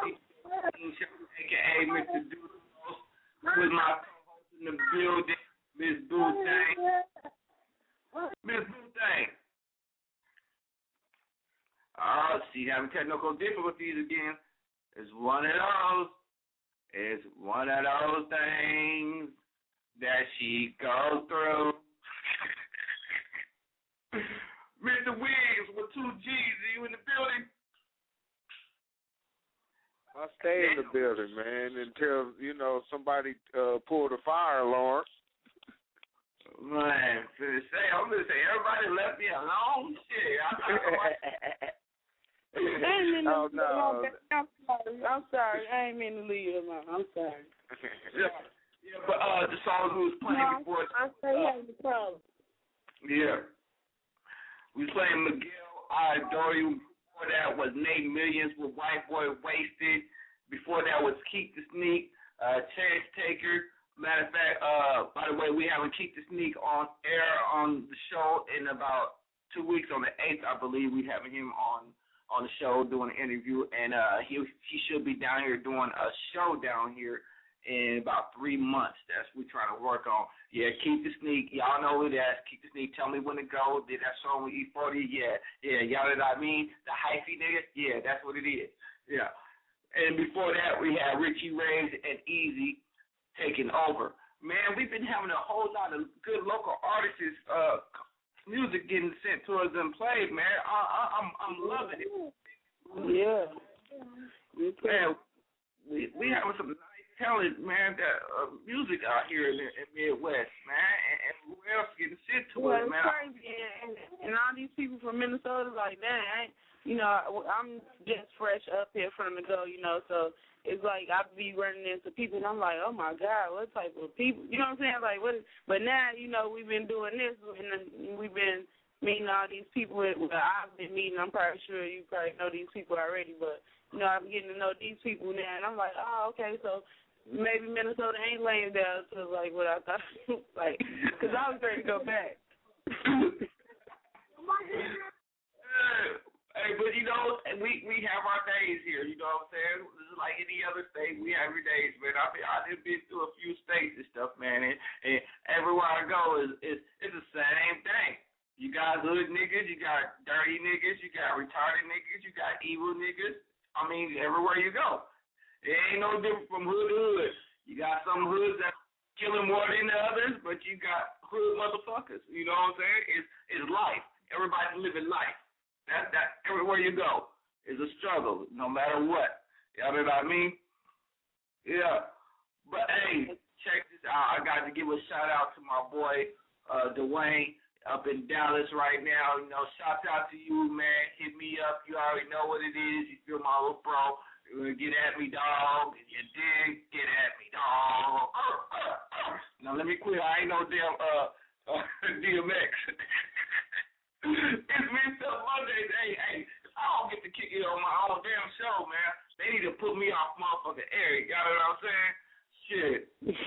a k a. Mister Doodles, with my co-host in the building, Miss Boo Thang. Miss Boo Thang. Uh, she's having technical difficulties again. It's one of those. It's one of those things that she goes through. Mister Wiggs with two G's, are you in the building? I stay in the building, man, until, you know, somebody uh, pulled a fire alarm. Man, to say, I'm going to say, everybody left me alone. Shit. I, I ain't mean to oh, no. I'm sorry. I'm sorry. I ain't mean to leave you alone. I'm sorry. yeah, yeah, but uh, the song we was playing no, before. I say uh, having a problem. Yeah. We was playing Miguel, I Adore You. Before that was Nate Millions with White Boy Wasted. Before that was Keep the Sneak, uh, Chance Taker. Matter of fact, uh, by the way, we having Keep the Sneak on air on the show in about two weeks on the eighth, I believe. We having him on on the show doing an interview, and uh, he he should be down here doing a show down here in about three months. That's what we're trying to work on. Yeah, Keep the Sneak. Y'all know who that is. Keep the Sneak. Tell me when to go. Did that song with E forty? Yeah. Yeah, y'all know what I mean? The hyphy nigga? Yeah, that's what it is. Yeah. And before that, we had Richie Reyes and Easy taking over. Man, we've been having a whole lot of good local artists, uh, music getting sent to us and played, man. I, I, I'm I'm loving it. Yeah. Man, we, we having some nice talent, man, that uh, music out here in the in Midwest, man, and, and who else getting sent to well, us, man? It's crazy, and, and all these people from Minnesota, like, dang, I ain't, you know, I'm just fresh up here from the go, you know, so it's like I be running into people, and I'm like, oh, my God, what type of people, you know what I'm saying? Like, what? Is, but now, you know, we've been doing this, and we've been meeting all these people. Well, I've been meeting, I'm probably sure you probably know these people already, but, you know, I'm getting to know these people now, and I'm like, oh, okay, so maybe Minnesota ain't laying down to, like, what I thought, like, because I was ready to go back. Hey, but you know, we we have our days here. You know what I'm saying? This is like any other state. We have our days, man. I've been I done been through a few states and stuff, man. And, and everywhere I go is is it's the same thing. You got hood niggas, you got dirty niggas, you got retarded niggas, you got evil niggas. I mean, everywhere you go, it ain't no different from hood to hood. You got some hoods that killing more than the others, but you got hood motherfuckers. You know what I'm saying? It's it's life. Everybody's living life. That that everywhere you go is a struggle, no matter what. You know what I mean? Yeah. But hey, check this out. I got to give a shout out to my boy uh, Dwayne up in Dallas right now. You know, shout out to you, man. Hit me up. You already know what it is. You feel my little bro. You're gonna get at me, dog. If you dig, get at me, dog. Now let me quit. I ain't no damn uh, uh D M X. It's Mister Mondays. Hey, hey, I don't get to kick it on my own damn show, man. They need to put me off motherfucking air. You know what I'm saying? Shit.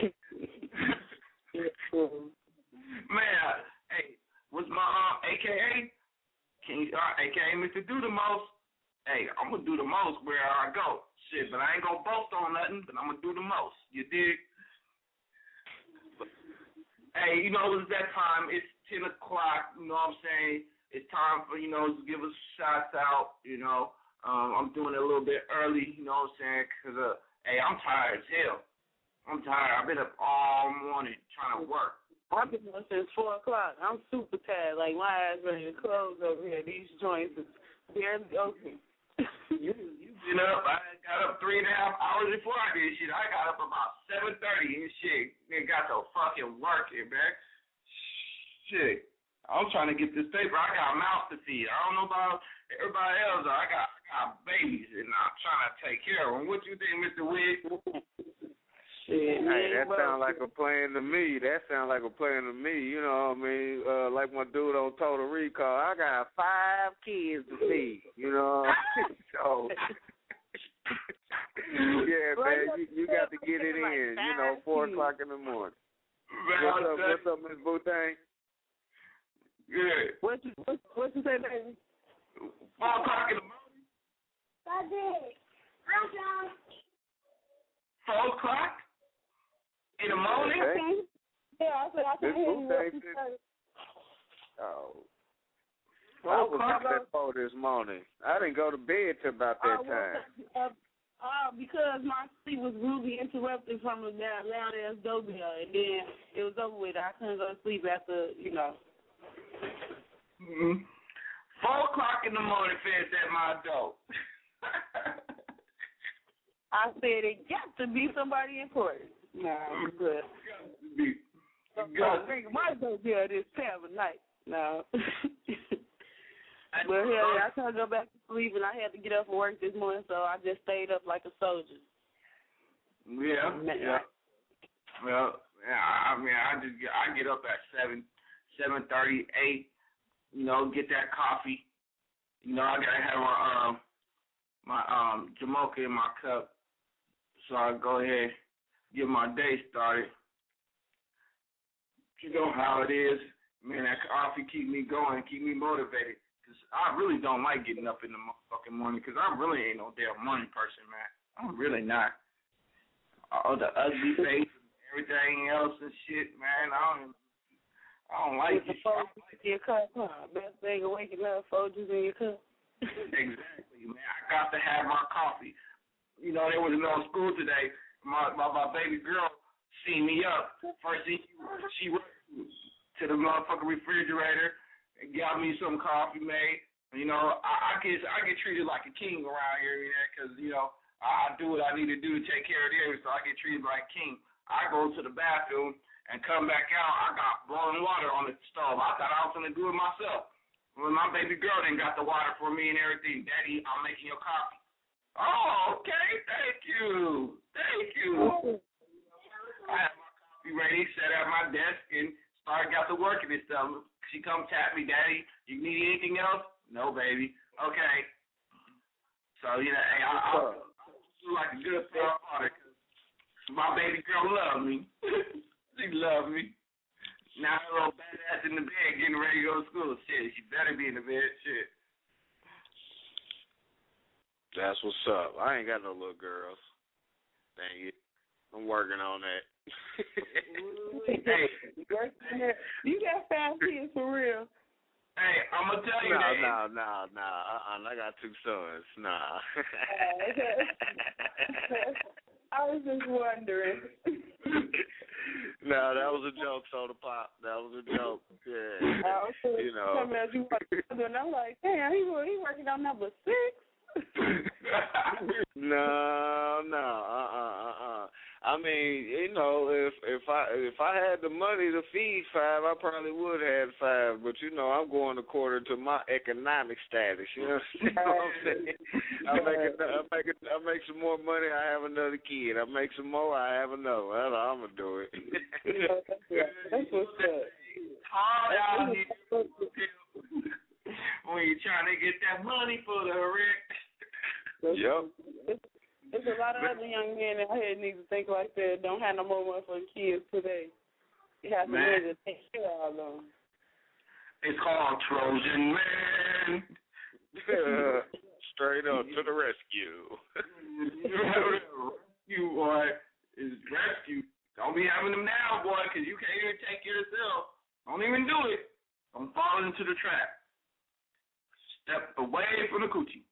Man, hey, what's my um, A K A? Can you, uh, A K A Mister Do the Most? Hey, I'm going to do the most where I go. Shit, but I ain't going to boast on nothing, but I'm going to do the most. You dig? But, hey, you know, it's that time. It's ten o'clock, you know what I'm saying? It's time for, you know, to give us shots out, you know. Um, I'm doing it a little bit early, you know what I'm saying? Because, uh, hey, I'm tired as hell. I'm tired. I've been up all morning trying to work. I've been up since four o'clock. I'm super tired. Like, my eyes ready to close over here. These joints is barely open. you, you been up. I got up three and a half hours before I did shit. I got up about seven thirty and shit. They got to fucking working, man. Shit. I'm trying to get this paper. I got a mouth to feed. I don't know about everybody else. I got, I got babies, and I'm trying to take care of them. What you think, Mister Wigg? Shit, hey, that sounds like a plan to me. That sounds like a plan to me. You know what I mean? Uh, like my dude on Total Recall. I got five kids to feed. You know what I mean? So, yeah, man, you, you got to get it in. You know, four o'clock in the morning. What's up, what's up, Miss Boutang? Yeah. What you what, what you say, baby? Four o'clock in the morning. Four o'clock in the morning. Okay. Yeah, I said I can hear you. What you say. Oh. I was up at four this morning. I didn't go to bed till about that uh, time. Uh, uh, because my sleep was rudely interrupted from a loud, loud ass doorbell, and then it was over with. I couldn't go to sleep after, you know. Mm-hmm. Four o'clock in the morning, feds at my door. I said it got to be somebody important. Nah, I'm good. I'm drinking my doorbell this time of night. No. But hell yeah, I couldn't go back to sleep, and I had to get up for work this morning, so I just stayed up like a soldier. Yeah, yeah. Well, yeah, I mean, I just get, I get up at seven, seven thirty, eight. You know, get that coffee. You know, I gotta have my um my um Jamocha in my cup, so I go ahead get my day started. You know how it is, man. That coffee keep me going, keep me motivated. Cause I really don't like getting up in the motherfucking morning, cause I really ain't no damn morning person, man. I'm really not. All the ugly face and everything else and shit, man. I don't, I don't like it. Folgers in your cup, huh? Best thing of waking up, Folgers in your cup. Exactly, man. I got to have my coffee. You know, there was no school today. My my, my baby girl seen me up. First thing she, she went to the motherfucking refrigerator and got me some coffee made. You know, I, I get I get treated like a king around here, you know, because, you know, I do what I need to do to take care of them, so I get treated like a king. I go to the bathroom and come back out, I got boiling water on the stove. I thought I was going to do it myself. When my baby girl didn't got the water for me and everything, Daddy, I'm making your coffee. Oh, okay, thank you. Thank you. I have my coffee ready, set at my desk, and started got to work and stuff. She come tap me, Daddy, you need anything else? No, baby. Okay. So, you know, hey, I, I, I feel like a good father because my baby girl loved me. She loved me. Now her little badass in the bed getting ready to go to school. Shit, she better be in the bed. Shit. That's what's up. I ain't got no little girls. Dang it. I'm working on that. Hey, you got five kids for real. Hey, I'm going to tell you no, that. No, no, no, uh-uh. I got two sons. Nah. I was just wondering. No, that was a joke, Soda Pop. That was a joke. Yeah. I was you know. You and I'm like, damn, he, he working on number six. no, no, uh, uh, uh, uh. I mean, you know, if if I if I had the money to feed five, I probably would have five. But you know, I'm going according to my economic status. You know what I'm saying? I make it, I make it, I make some more money. I have another kid. I make some more. I have another. That's how I'm gonna do it. That's what's up. Hard out here when you're trying to get that money for the rent. Yep. There's a lot of other young men out here need to think like that. Don't have no more motherfucking kids today. You have to learn to take care of them. It's called Trojan Man. Straight up to the rescue. You boy is rescue. Don't be having them now, boy, because you can't even take care of yourself. Don't even do it. Don't fall into the trap. Step away from the coochie.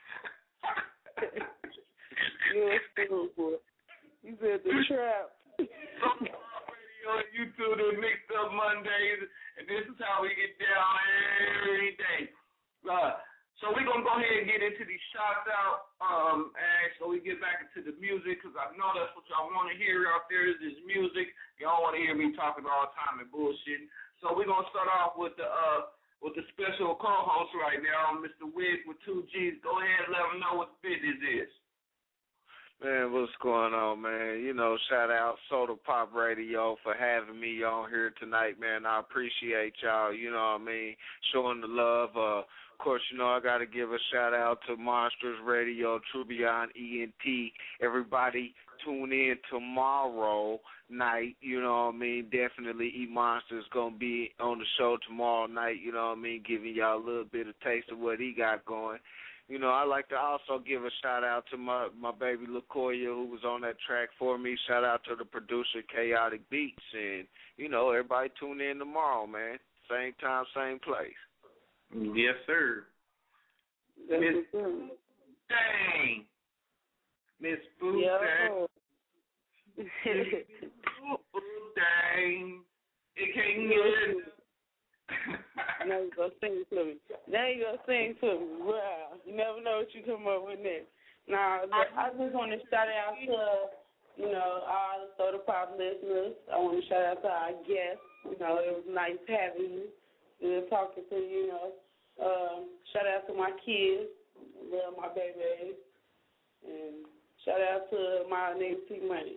You're a fool, boy. You said the trap. Some radio and YouTube and mixed up Mondays, and this is how we get down every day. Uh, so we're going to go ahead and get into these shots out, um, and so we get back into the music, because I know that's what y'all want to hear out there is this music. Y'all want to hear me talking all the time and bullshitting. So we're going to start off with the uh, with the special co-host right now, Mister Wiz with two G's. Go ahead and let them know what the business is. Man, what's going on, man? You know, shout out Soda Pop Radio for having me on here tonight, man. I appreciate y'all, you know what I mean, showing the love. Uh, of course, you know, I got to give a shout out to Monsters Radio, True Beyond E N T. Everybody tune in tomorrow night, you know what I mean. Definitely E Monster's going to be on the show tomorrow night, you know what I mean, giving y'all a little bit of taste of what he got going. You know, I like to also give a shout-out to my, my baby LaCoya, who was on that track for me. Shout-out to the producer, Chaotic Beats. And, you know, everybody tune in tomorrow, man. Same time, same place. Yes, sir. Miss Dang. Miss Boo Dang. Boo Dang. It can't get. Now you gonna sing to me. Now you gonna sing to me. Wow. You never know what you come up with next. Now, I just want to shout out to, you know, all the Soda Pop listeners. I want to shout out to our guests. You know, it was nice having you. Good talking to you, you know. Um, shout out to my kids. Love my baby. And shout out to my nigga T Money.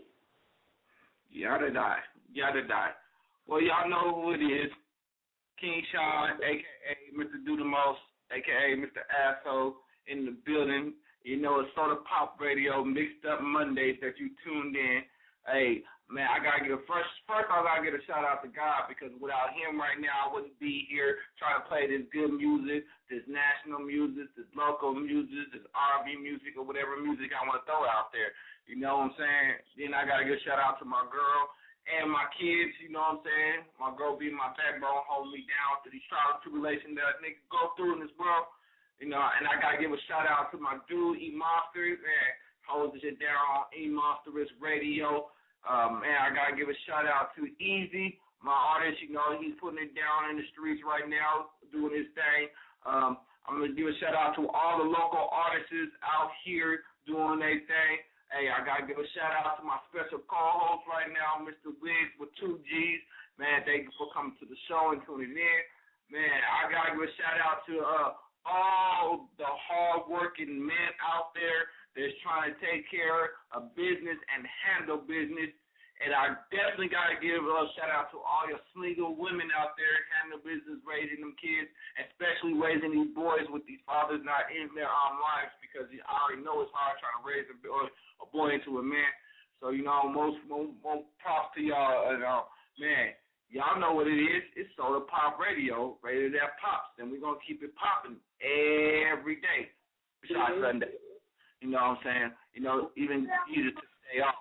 Yada die. Yada die. Well, y'all know who it is. King Sean, a k a. Mister Do the Most, a k a. Mister Asshole, in the building. You know, it's Soda Pop Radio, Mixed Up Mondays that you tuned in. Hey, man, I got to give a first, first I got to give a shout-out to God, because without him right now, I wouldn't be here trying to play this good music, this national music, this local music, this R and B music, or whatever music I want to throw out there. You know what I'm saying? Then I got to give a shout-out to my girl and my kids, you know what I'm saying? My girl being my backbone, holding me down through these trials and tribulations that niggas go through in this world. You know, and I got to give a shout-out to my dude, E-Monster, man, holds the shit down on E-Monsterist Radio. Um, man, I got to give a shout-out to Easy, my artist. You know, he's putting it down in the streets right now, doing his thing. Um, I'm going to give a shout-out to all the local artists out here doing their thing. Hey, I got to give a shout-out to my special co-host right now, Mister Wiggs with two G's. Man, thank you for coming to the show and tuning in. Man, I got to give a shout-out to uh, all the hard-working men out there that's trying to take care of business and handle business. And I definitely got to give a shout-out to all your single women out there handling business, raising them kids, especially raising these boys with these fathers not in their own lives, because I already know it's hard trying to raise a boy, a boy into a man. So, you know, most, most, most props to y'all. And, uh, man, y'all know what it is. It's Soda Pop Radio, rated at Pops. And we're going to keep it popping every day besides mm-hmm. Sunday. You know what I'm saying? You know, even you to stay off.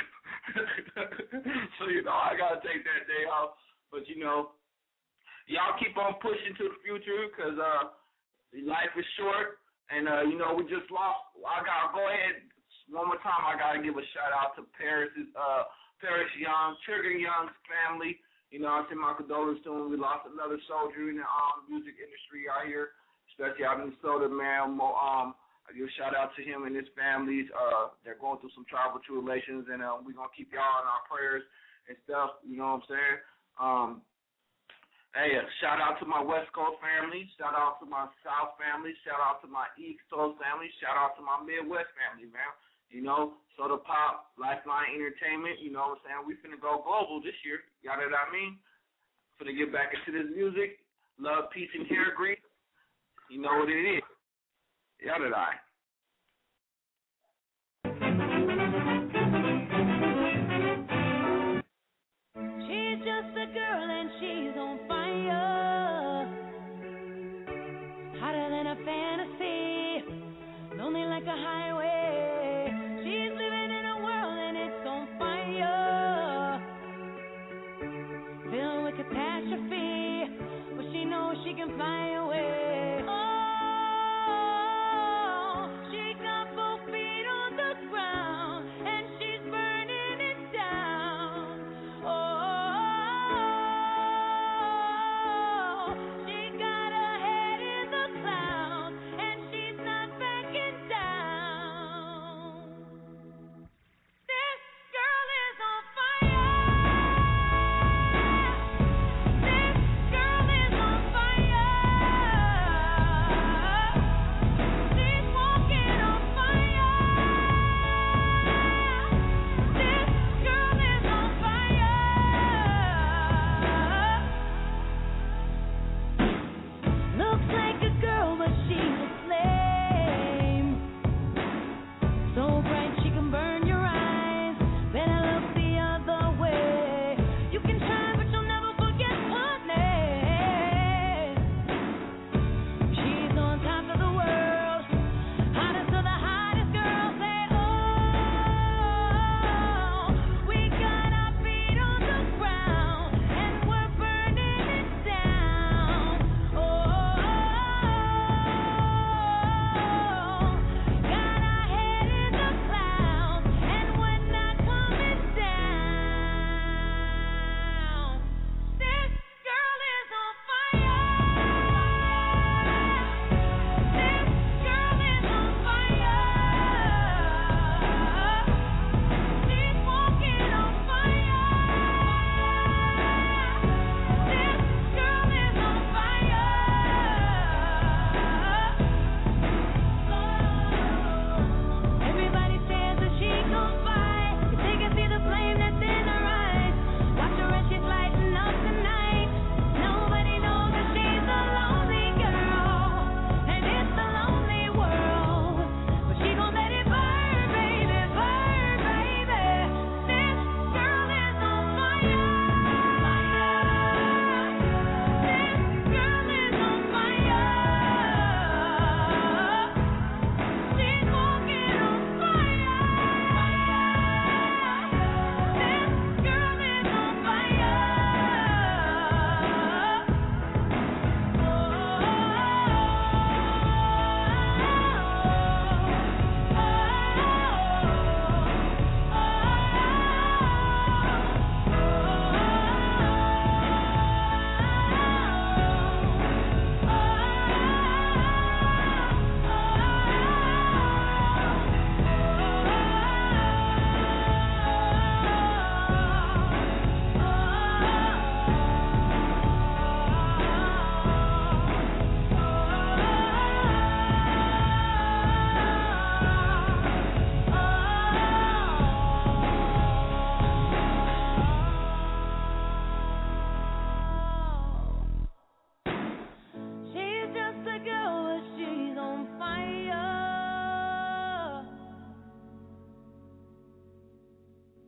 So, you know, I got to take that day off. But, you know, y'all keep on pushing to the future, because uh, life is short. And, uh, you know, we just lost. I got to go ahead. One more time, I got to give a shout-out to Paris's, uh, Paris Young, Trigger Young's family. You know, I send my condolences to him. We lost another soldier in the um, music industry out here, especially out in Minnesota, man. Um, I give a shout-out to him and his families. Uh, they're going through some trial tribulations, and uh, we're going to keep y'all in our prayers and stuff. You know what I'm saying? Um, hey, uh, shout-out to my West Coast family. Shout-out to my South family. Shout-out to my East Coast family. Shout-out to my Midwest family, man. You know, Soda Pop, Lifeline Entertainment, you know what I'm saying? We finna go global this year. Y'all know what I mean? Finna get back into this music. Love, peace, and hair grease. You know what it is. Y'all know that. She's just a girl and she's on fire. Hotter than a fantasy. Lonely like a highway. Catastrophe, but she knows she can fly away. Oh, she got both feet on the ground, and she's burning it down. Oh, she got her head in the clouds, and she's not backing down. This girl is on fire. Oh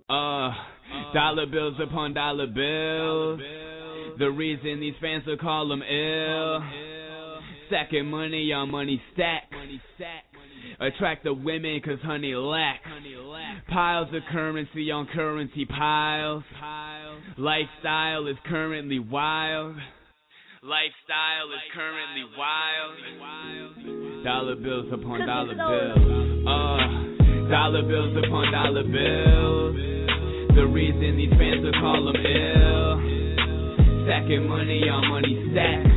Uh, dollar bills upon dollar bills. The reason these fans will call them ill. Stacking money on money stacks. Attract the women cause honey lacks. Piles of currency on currency piles. Lifestyle is currently wild. Lifestyle is currently wild. Dollar bills upon dollar bills. Uh, dollar bills upon dollar bills. The reason these fans will call them ill. Stacking money on money stacks.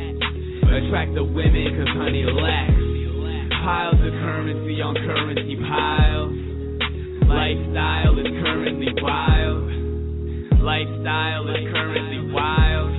Attract the women cause honey lacks. Piles of currency on currency piles. Lifestyle is currently wild. Lifestyle is currently wild.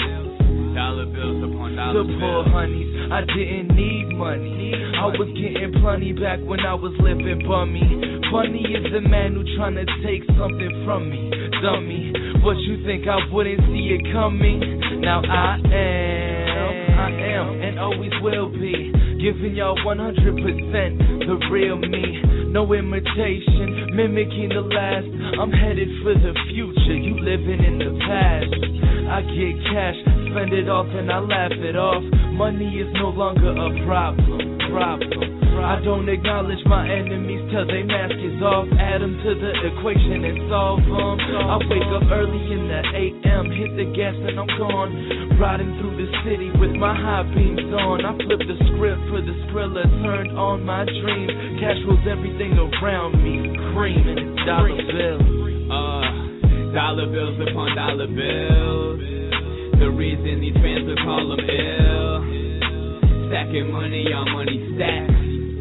Dollar bills upon dollar bills. The poor honeys, I didn't need money. I was getting plenty back when I was living bummy. Funny is the man who tryna take something from me. Dummy, what you think I wouldn't see it coming? Now I am, I am, and always will be. Giving y'all one hundred percent the real me. No imitation, mimicking the last. I'm headed for the future, you living in the past. I get cash, spend it off and I laugh it off. Money is no longer a problem, problem. I don't acknowledge my enemies till they mask is off. Add them to the equation and solve them. I wake up early in the A M, hit the gas and I'm gone. Riding through the city with my high beams on. I flip the script for the Skrilla, turned on my dreams. Cash rules everything around me, cream and dollar bills. Uh, dollar bills upon dollar bills. The reason these fans will call them ill. Stacking money on money stacks.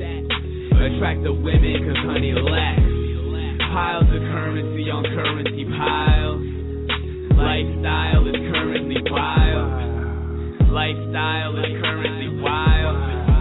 Attract the women cause honey lacks. Piles of currency on currency piles. Lifestyle is currently wild. Lifestyle is currently wild.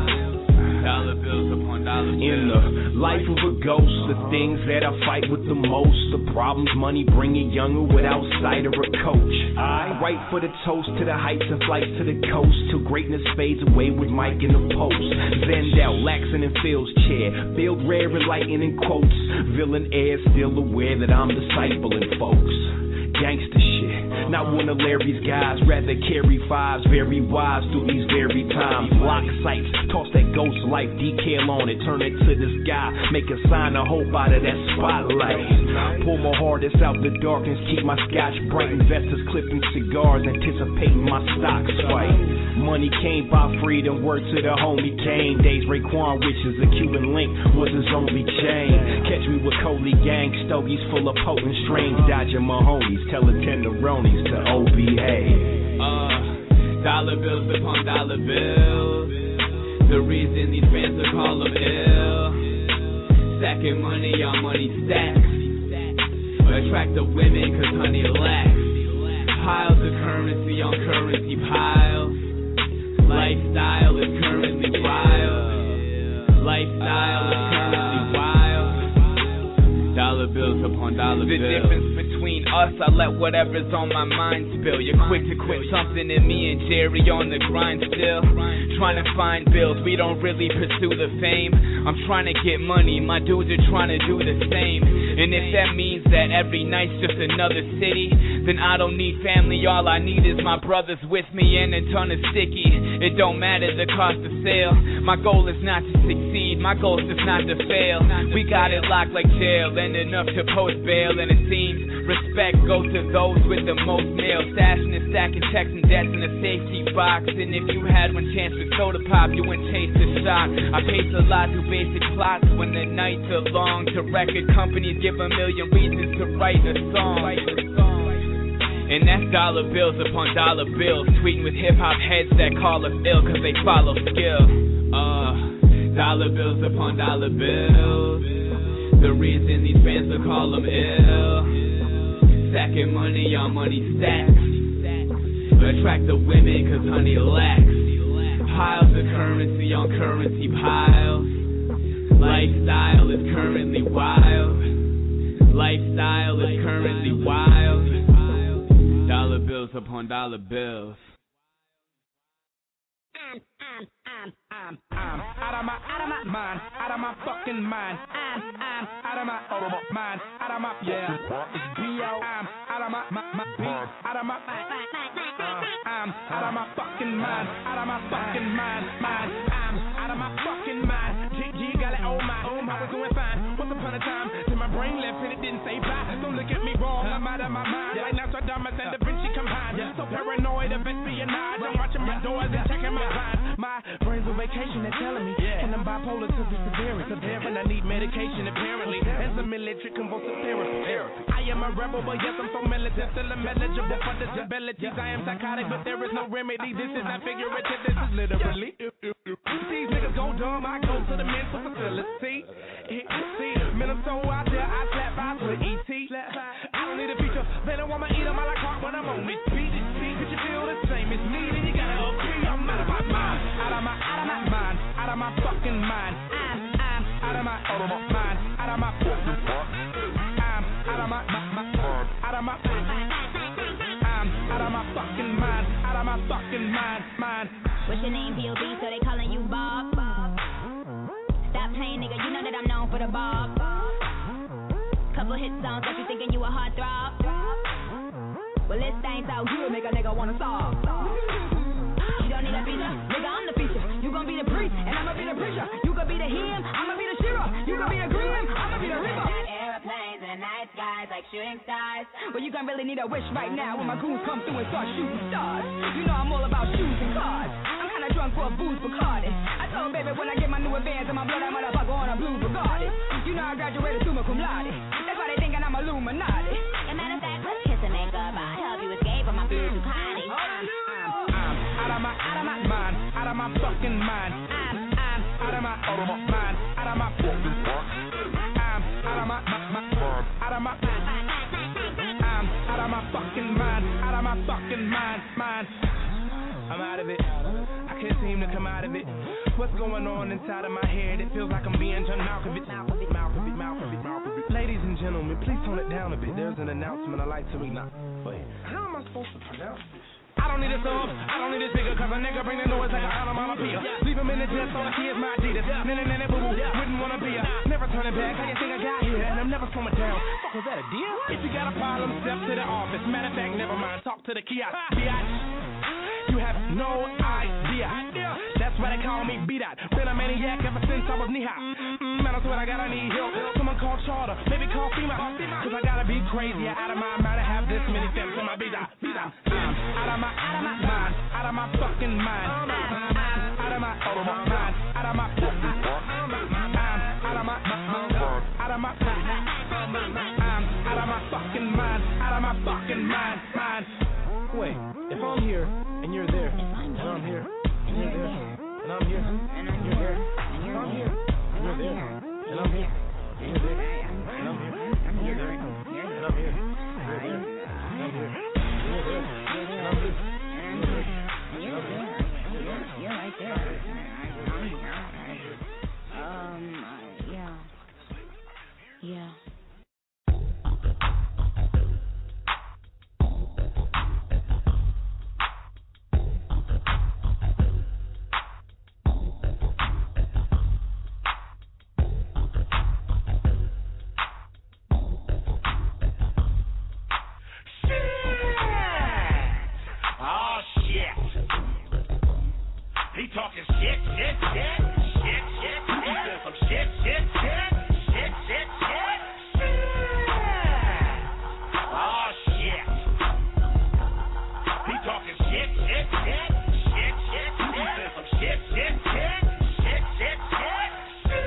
Dollar bills upon dollar bills. In the life of a ghost, the things that I fight with the most, the problems money bringing younger without sight or a coach. I write for the toast to the heights and flights to the coast, till greatness fades away with Mike in the post. Zenned out, laxing in Phil's chair, build rare and lighting in quotes. Villain air still aware that I'm discipling folks. Gangsta shit, not one of Larry's guys. Rather carry fives, very wise through these very times. Block sights, toss that ghost life decal on it, turn it to the sky, make a sign of hope out of that spotlight. Pull my hardest out the darkness, keep my scotch bright. Investors clipping cigars, anticipating my stock spike. Money came by freedom, word to the homie Kane. Days Raekwon, which is a Cuban link, was his only chain. Catch me with Coley gang, stogies full of potent strains, dodging my homies. Tell the tenderonis to O B A. Uh, dollar bills upon dollar bills. The reason these fans will call them ill. Stacking money on money stacks. Attract the women cause honey lacks. Piles of currency on currency piles. Lifestyle is currently wild. Lifestyle is currently wild. Dollar bills upon dollar bills. The difference between us, I let whatever's on my mind spill. You're quick to quit something and me and Jerry on the grind still. Trying to find bills, we don't really pursue the fame. I'm trying to get money, my dudes are trying to do the same. And if that means that every night's just another city, then I don't need family, all I need is my brothers with me and a ton of sticky. It don't matter the cost of sale, my goal is not to succeed, my goal is just not to fail. We got it locked like jail, and enough to post bail. And it seems respect goes to those with the most mail. Stashing and stacking checks and debts in a safety box. And if you had one chance with soda pop, you wouldn't chase the shot. I pace a lot through basic plots when the nights are long. To record companies give a million reasons to write a song. And that's dollar bills upon dollar bills. Tweeting with hip-hop heads that call us ill cause they follow skill. Uh, dollar bills upon dollar bills. The reason these fans will call them ill. Stacking money on money stacks. Attract the women cause honey lacks. Piles of currency on currency piles. Lifestyle is currently wild. Lifestyle is currently wild. Dollar bills upon dollar bills. I'm, I'm, I'm, I'm, I'm out of my, out of my mind, out of my fucking mind. I'm, I'm out of my, out of my mind, out of my, yeah. It's B O. I'm out of my, my, my beat, out of my, uh, I'm out of my fucking mind, out of my fucking mind, mind. I'm out of my fucking mind. G G got it, oh my, oh my, was doing fine. Once upon a time, till my brain left and it didn't say bye. Don't look at me wrong, I'm out of my mind. Like Nostradamus and Da Vinci combined. So paranoid of espionage, I'm watching my doors and checking my vines. My brain's on vacation, they're telling me. And I'm bipolar to be severe, severe, and I need medication apparently. And some military convulsive therapy. I am a rebel, but yes, I'm so militant, still I'm eligible for disabilities. I am psychotic, but there is no remedy. This is not figurative, this is literally. These niggas go dumb, I go to the mental facility. See, men I'm so out there, I slap eyes with E T. I don't need a feature, they don't want me eat them, I like heart when I'm on this beat. Could you feel the same as me? Then you gotta agree, I'm out of my mind, out of my, out of my mind, out of my fucking mind. I'm, I'm out of my, out of my mind, out of my fucking mind. I'm out of my, my, my, out of my, I'm out of my fucking mind, out of my fucking mind, mind. What's your name, P O B? So they calling you Bob? Stop playing, nigga, you know that I'm known for the Bob. Couple hit songs, got you thinking you a hard throb. Well, this thing's out here, make a nigga wanna solve. You don't need a feature, nigga, I'm the feature. You gon' be the priest, and I'ma be the preacher. You gon' be the him, I'ma be the shira. You gon' be the grim, I'ma be the river. Got airplanes and night skies like shooting stars. Well, you gon' really need a wish right now when my goons come through and start shooting stars. You know I'm all about shoes and cars. I'm kinda drunk for a booze Bacardi. I told baby when I get my new advance and my blood, that motherfucker on a blue Bugatti. You know I graduated summa cum laude. That's why they thinking I'm Illuminati. As a matter of fact, let's kiss and make up. I help you escape from my blue Ducati. I'm, I'm out of my, out of my mind, out of my fucking mind. I'm, I'm out of my, out of my mind, out of my fucking mind. I'm out of my, my, my, out of my, I'm out of my fucking mind, out of my fucking mind, mind. I'm out of it. I can't seem to come out of it. What's going on inside of my head? It feels like I'm being John Malkovich. Malkovich, Malkovich, Malkovich, Malkovich. Ladies and gentlemen, please tone it down a bit. There's an announcement I'd like to acknowledge. Wait, how am I supposed to pronounce this? I don't need a sub, I don't need a figure, cause a nigga bring the noise like an onomatopoeia. Leave him in the jet, so the kids my Adidas. Nene, nene, boo boo, wouldn't wanna be a. Never turning back, how you think I got here? And I'm never slowing down. Fuck, was that a deal? If you got a problem, step to the office. Matter of fact, never mind, talk to the kiosk. Biatch. You have no idea. That's why they call me B-Dot. Been a maniac ever since I was knee-high. Mm-mm, man, I swear I gotta need help. Someone call Charter, maybe call FEMA. Cause I gotta be crazy, out of my mind to have this many steps on my B-Dot. B-Dot. Out of my, out of my mind, out of my fucking mind. I'm out of my, out of my mind, out of my fucking mind. I'm out of my, out of my, I'm out of my fucking mind, out of my fucking mind, mind. Wait, if I'm here and you're there, and I'm here, and you're there, and I'm here, and you're there, and I'm here, and you're there, and I'm here, and you're there, and I'm here, and you're there, and I'm here, and I'm here, and you're there, and I'm here, and you're there, and I'm here, and you're there, and you're there, you're right there. Um, yeah. Yeah. Talking shit, shit, shit, shit, shit, shit, some shit, shit, shit, shit, shit, shit, shit. Oh shit. He talking shit, shit, shit, shit, shit, shit, some shit, shit, shit, shit, shit, shit, shit.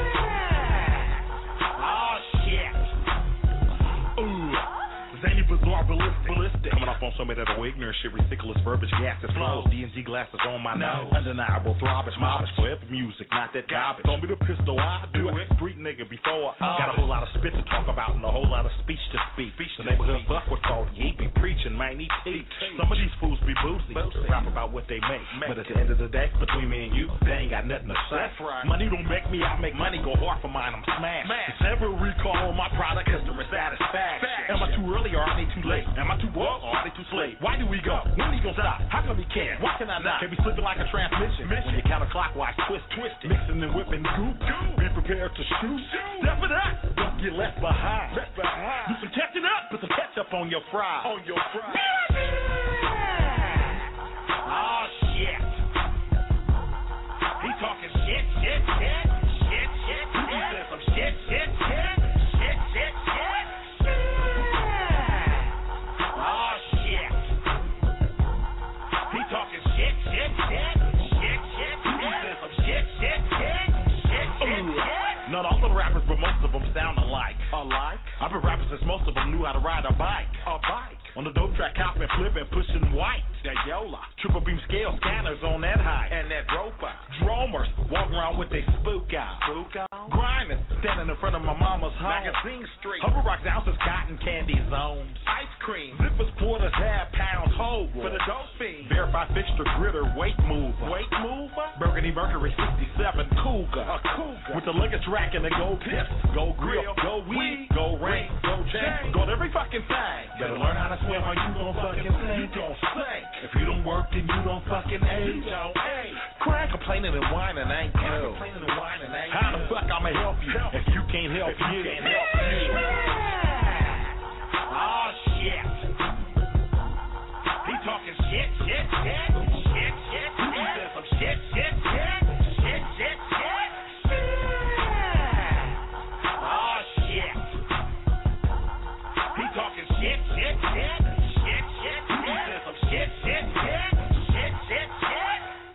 Oh shit. Ooh, zany, bizarre, ballistic, ballistic. Coming off on some of that old ignorant shit, ridiculous verbiage, gas that flows, D and G glasses on my nose. Undeniable, throbbage, mobbish, forever music, not that garbage. Don't be the pistol, I do it. Street nigga before I got a whole lot of spit to talk about and a whole lot of speech to speak. The neighborhood buck was called, he be preaching, man, he teach. Some of these fools be boozy, rap about what they make. But at the end of the day, between me and you, they ain't got nothing to say. Money don't make me, I make money go hard for mine, I'm smashed. Never recall my product, customer satisfaction. Am I too early or are they too late? Am I too woke or are they too slave? Why do we go go? When he gon' stop? How come he can't? Why can I not? Can't be slipping like a transmission. When you counterclockwise twist, twist it. Mixing and whipping goop. Be prepared to shoot. Step it up. Don't get left behind. Left behind. Do some catching up. Put some ketchup on your fries. On your fries. Oh shit. He talking shit, shit, shit, shit, shit, shit. He said some shit, shit, shit, shit, shit, shit. Oh shit. He talking shit, shit, shit, shit, shit, shit. He said some shit, shit, shit, shit, shit, shit. Not all of the rappers, but most of them sound alike. Alike? I've been rapping since most of them knew how to ride a bike. A bike? On the dope track, hopping, flipping, pushing white. That Yola. Triple beam scale scanners on that high. And that rope out. Dromers walk around with they spook out. Spook out? Grinding, standing in front of my mama's home. Magazine Street. Hover rocks, ounces, cotton candy zones. Ice cream. Zippers, quarters, half pounds, whole. For the dope fiend. Verified fixture, gritter, weight mover. Weight mover? Burgundy Mercury sixty-seven Cougar. A Cougar. With the luggage rack and the gold tips. Go grill, go weed, go ring, go chain. Go every fucking thing. Better learn how to swim or you gon' fucking sink. You gon' sink. If you don't work, then you don't fucking age. Don't age. Crying, complaining, and whining ain't cool. Complaining and whining ain't How the fuck I'ma help you if you can't help you? You can't help you. Oh shit. He talking shit, shit, shit, shit, shit. He said some shit, shit, shit, shit, shit, shit. Oh shit. He talking shit, shit, shit, shit, shit. He said some shit, shit, shit, shit, shit, shit.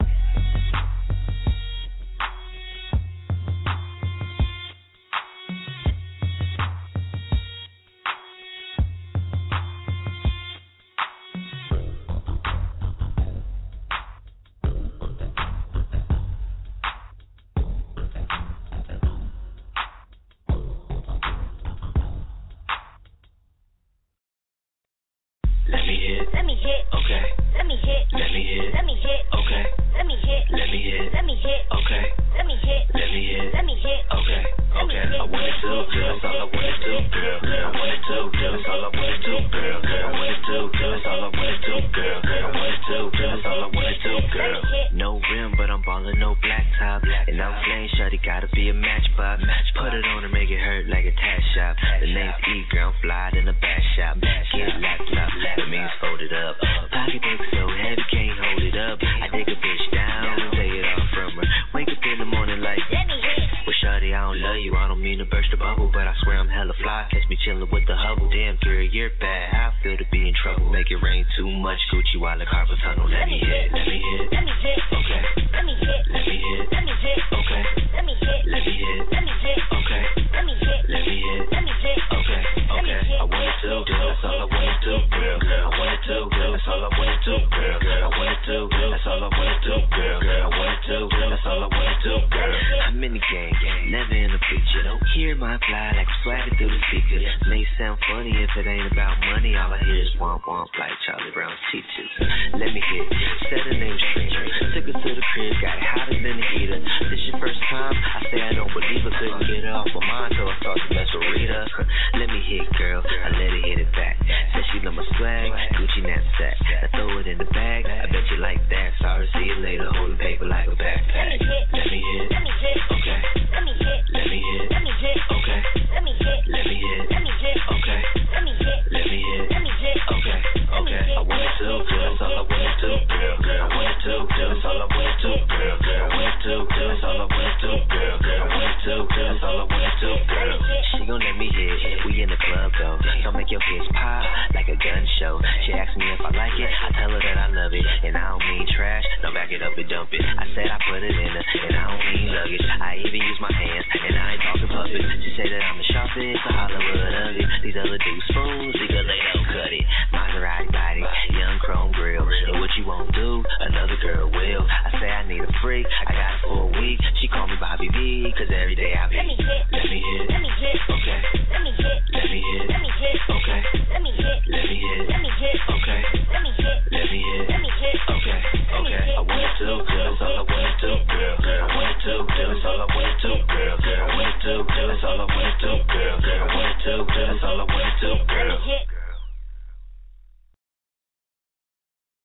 Let me hit. Let me hit. Okay. Let me hit. Let me hit. Let me hit. Okay. Let me hit. Let me hit. Let me hit. Okay. Let me hit. Let me hit. Let me hit. Okay. Okay. I wanted to, girl. That's all I wanted to, girl. I wanted to, girl. That's all I wanted to, girl. I wanted to, girl. That's all I wanted to, girl. I wanted to, girl. That's all I wanted to, girl. No rim, but I'm ballin' no black top. And I'm playing shawty, gotta be a matchbox. Put it on and make it hurt like a tash shop. The name's E, girl. I'm fly in the back shop. Get laptop. That means folded up. Pocketbook so heavy, can't hold it up. I take a bitch down and take it off from her. Wake up in the morning like, well, shawty, I don't love you. I don't mean to burst the bubble, but I swear I'm hella fly. Catch me chillin' with the Hubble. Damn, girl, you're bad. How I feel to be in trouble. Make it rain too much. Gucci while the carpet tunnel. Let me hit. Let me hit. Let me hit. Okay. Let me hit. Let me hit. Let me hit. Okay. Let me hit. Let me hit. Let me hit. Okay. Let me hit. Let me hit. Let me hit. Okay. Okay. I wanted to, girl. That's all I wanted to, girl. I wanted to, girl. That's all I wanted to, girl. I wanted to, girl. That's all I wanted to, girl. I wanted to, girl. That's all I wanted to, girl. I'm in the game, never in the picture. Don't hear my fly like I'm swagging through the speakers. May sound funny if it ain't about money. All I hear is womp womp like Charlie Brown's teachers. Let me hit, set a name straight. Took her to the crib, got it hotter than a heater. This your first time? I say I don't believe I couldn't get her off my mind, so I thought to mess with Rita. Let me hit, girl. I let her hit it back. Said she love my swag, Gucci knapsack. I throw it in the bag. I bet you like that. Sorry, see you later. Holding paper like a backpack. Let me hit. Let me hit. Okay. Let me hit. Let me hit. Let me hit. Okay. Let me hit. Let me hit. Let me hit. Okay. Let me hit. Let me hit. Let me hit. Okay. Okay. I wanted to, girl. That's all I wanted to, girl. I wanted to, girl. That's all I wanted to, girl. I wanted to, girl. That's all I wanted to, girl. I wanted to, girl. That's all I wanted to, girl. She gon' let me hit. We in the club though. Don't make your hips pop like a gun show. She asked me if I like it. I tell her that I love it, and I don't mean trash. Now back it up and dump it. I said I put it in her, and I don't mean luggage. I even use my hands, and I ain't talking puppets. She say that I'm the sharpest, the Hollywood of it. These other dudes spoons, because they don't cut it. Maserati body, young chrome grill. And what you won't do, another girl will. I say I need a freak, I got it for a week. She call me Bobby B, cause every day I be. Let me hit, let me hit, let me hit, okay. Let me hit, let me hit, let me hit, okay. Let me hit, let me hit, let me hit, okay. Let me hit, let me hit, let me hit, okay. Okay, I wanted to, girl, that's all I wanted to, girl. I wanted to, girl, that's all I wanted to, girl. I wanted to, girl, that's all I wanted to, girl. I wanted to, girl, that's all I wanted to, girl.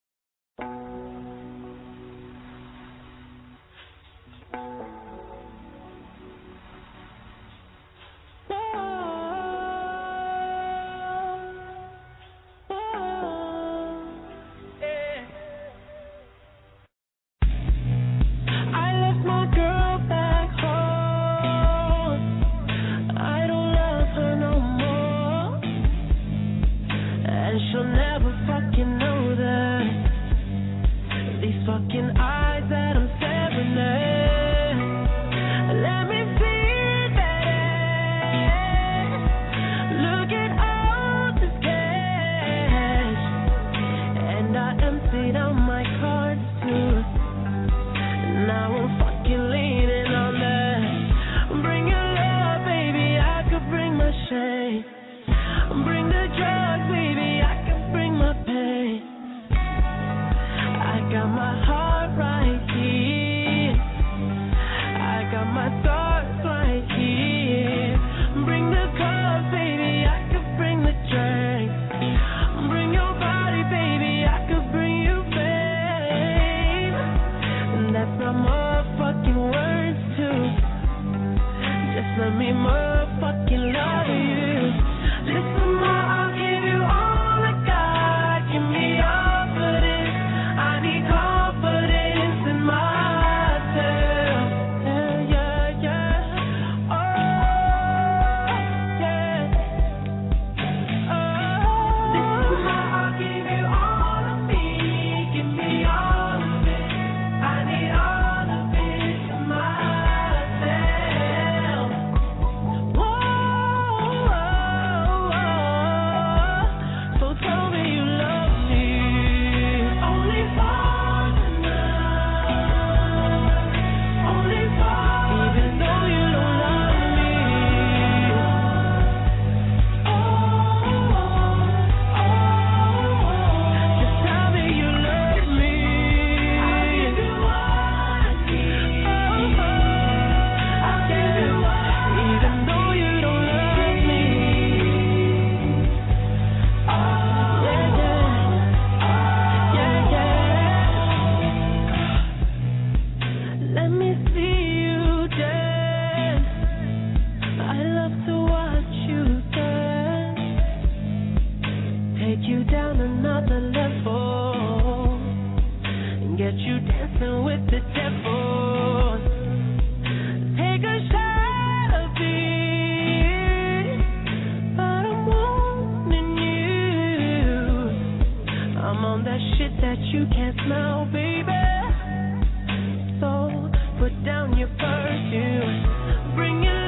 put down your perfume. Bring your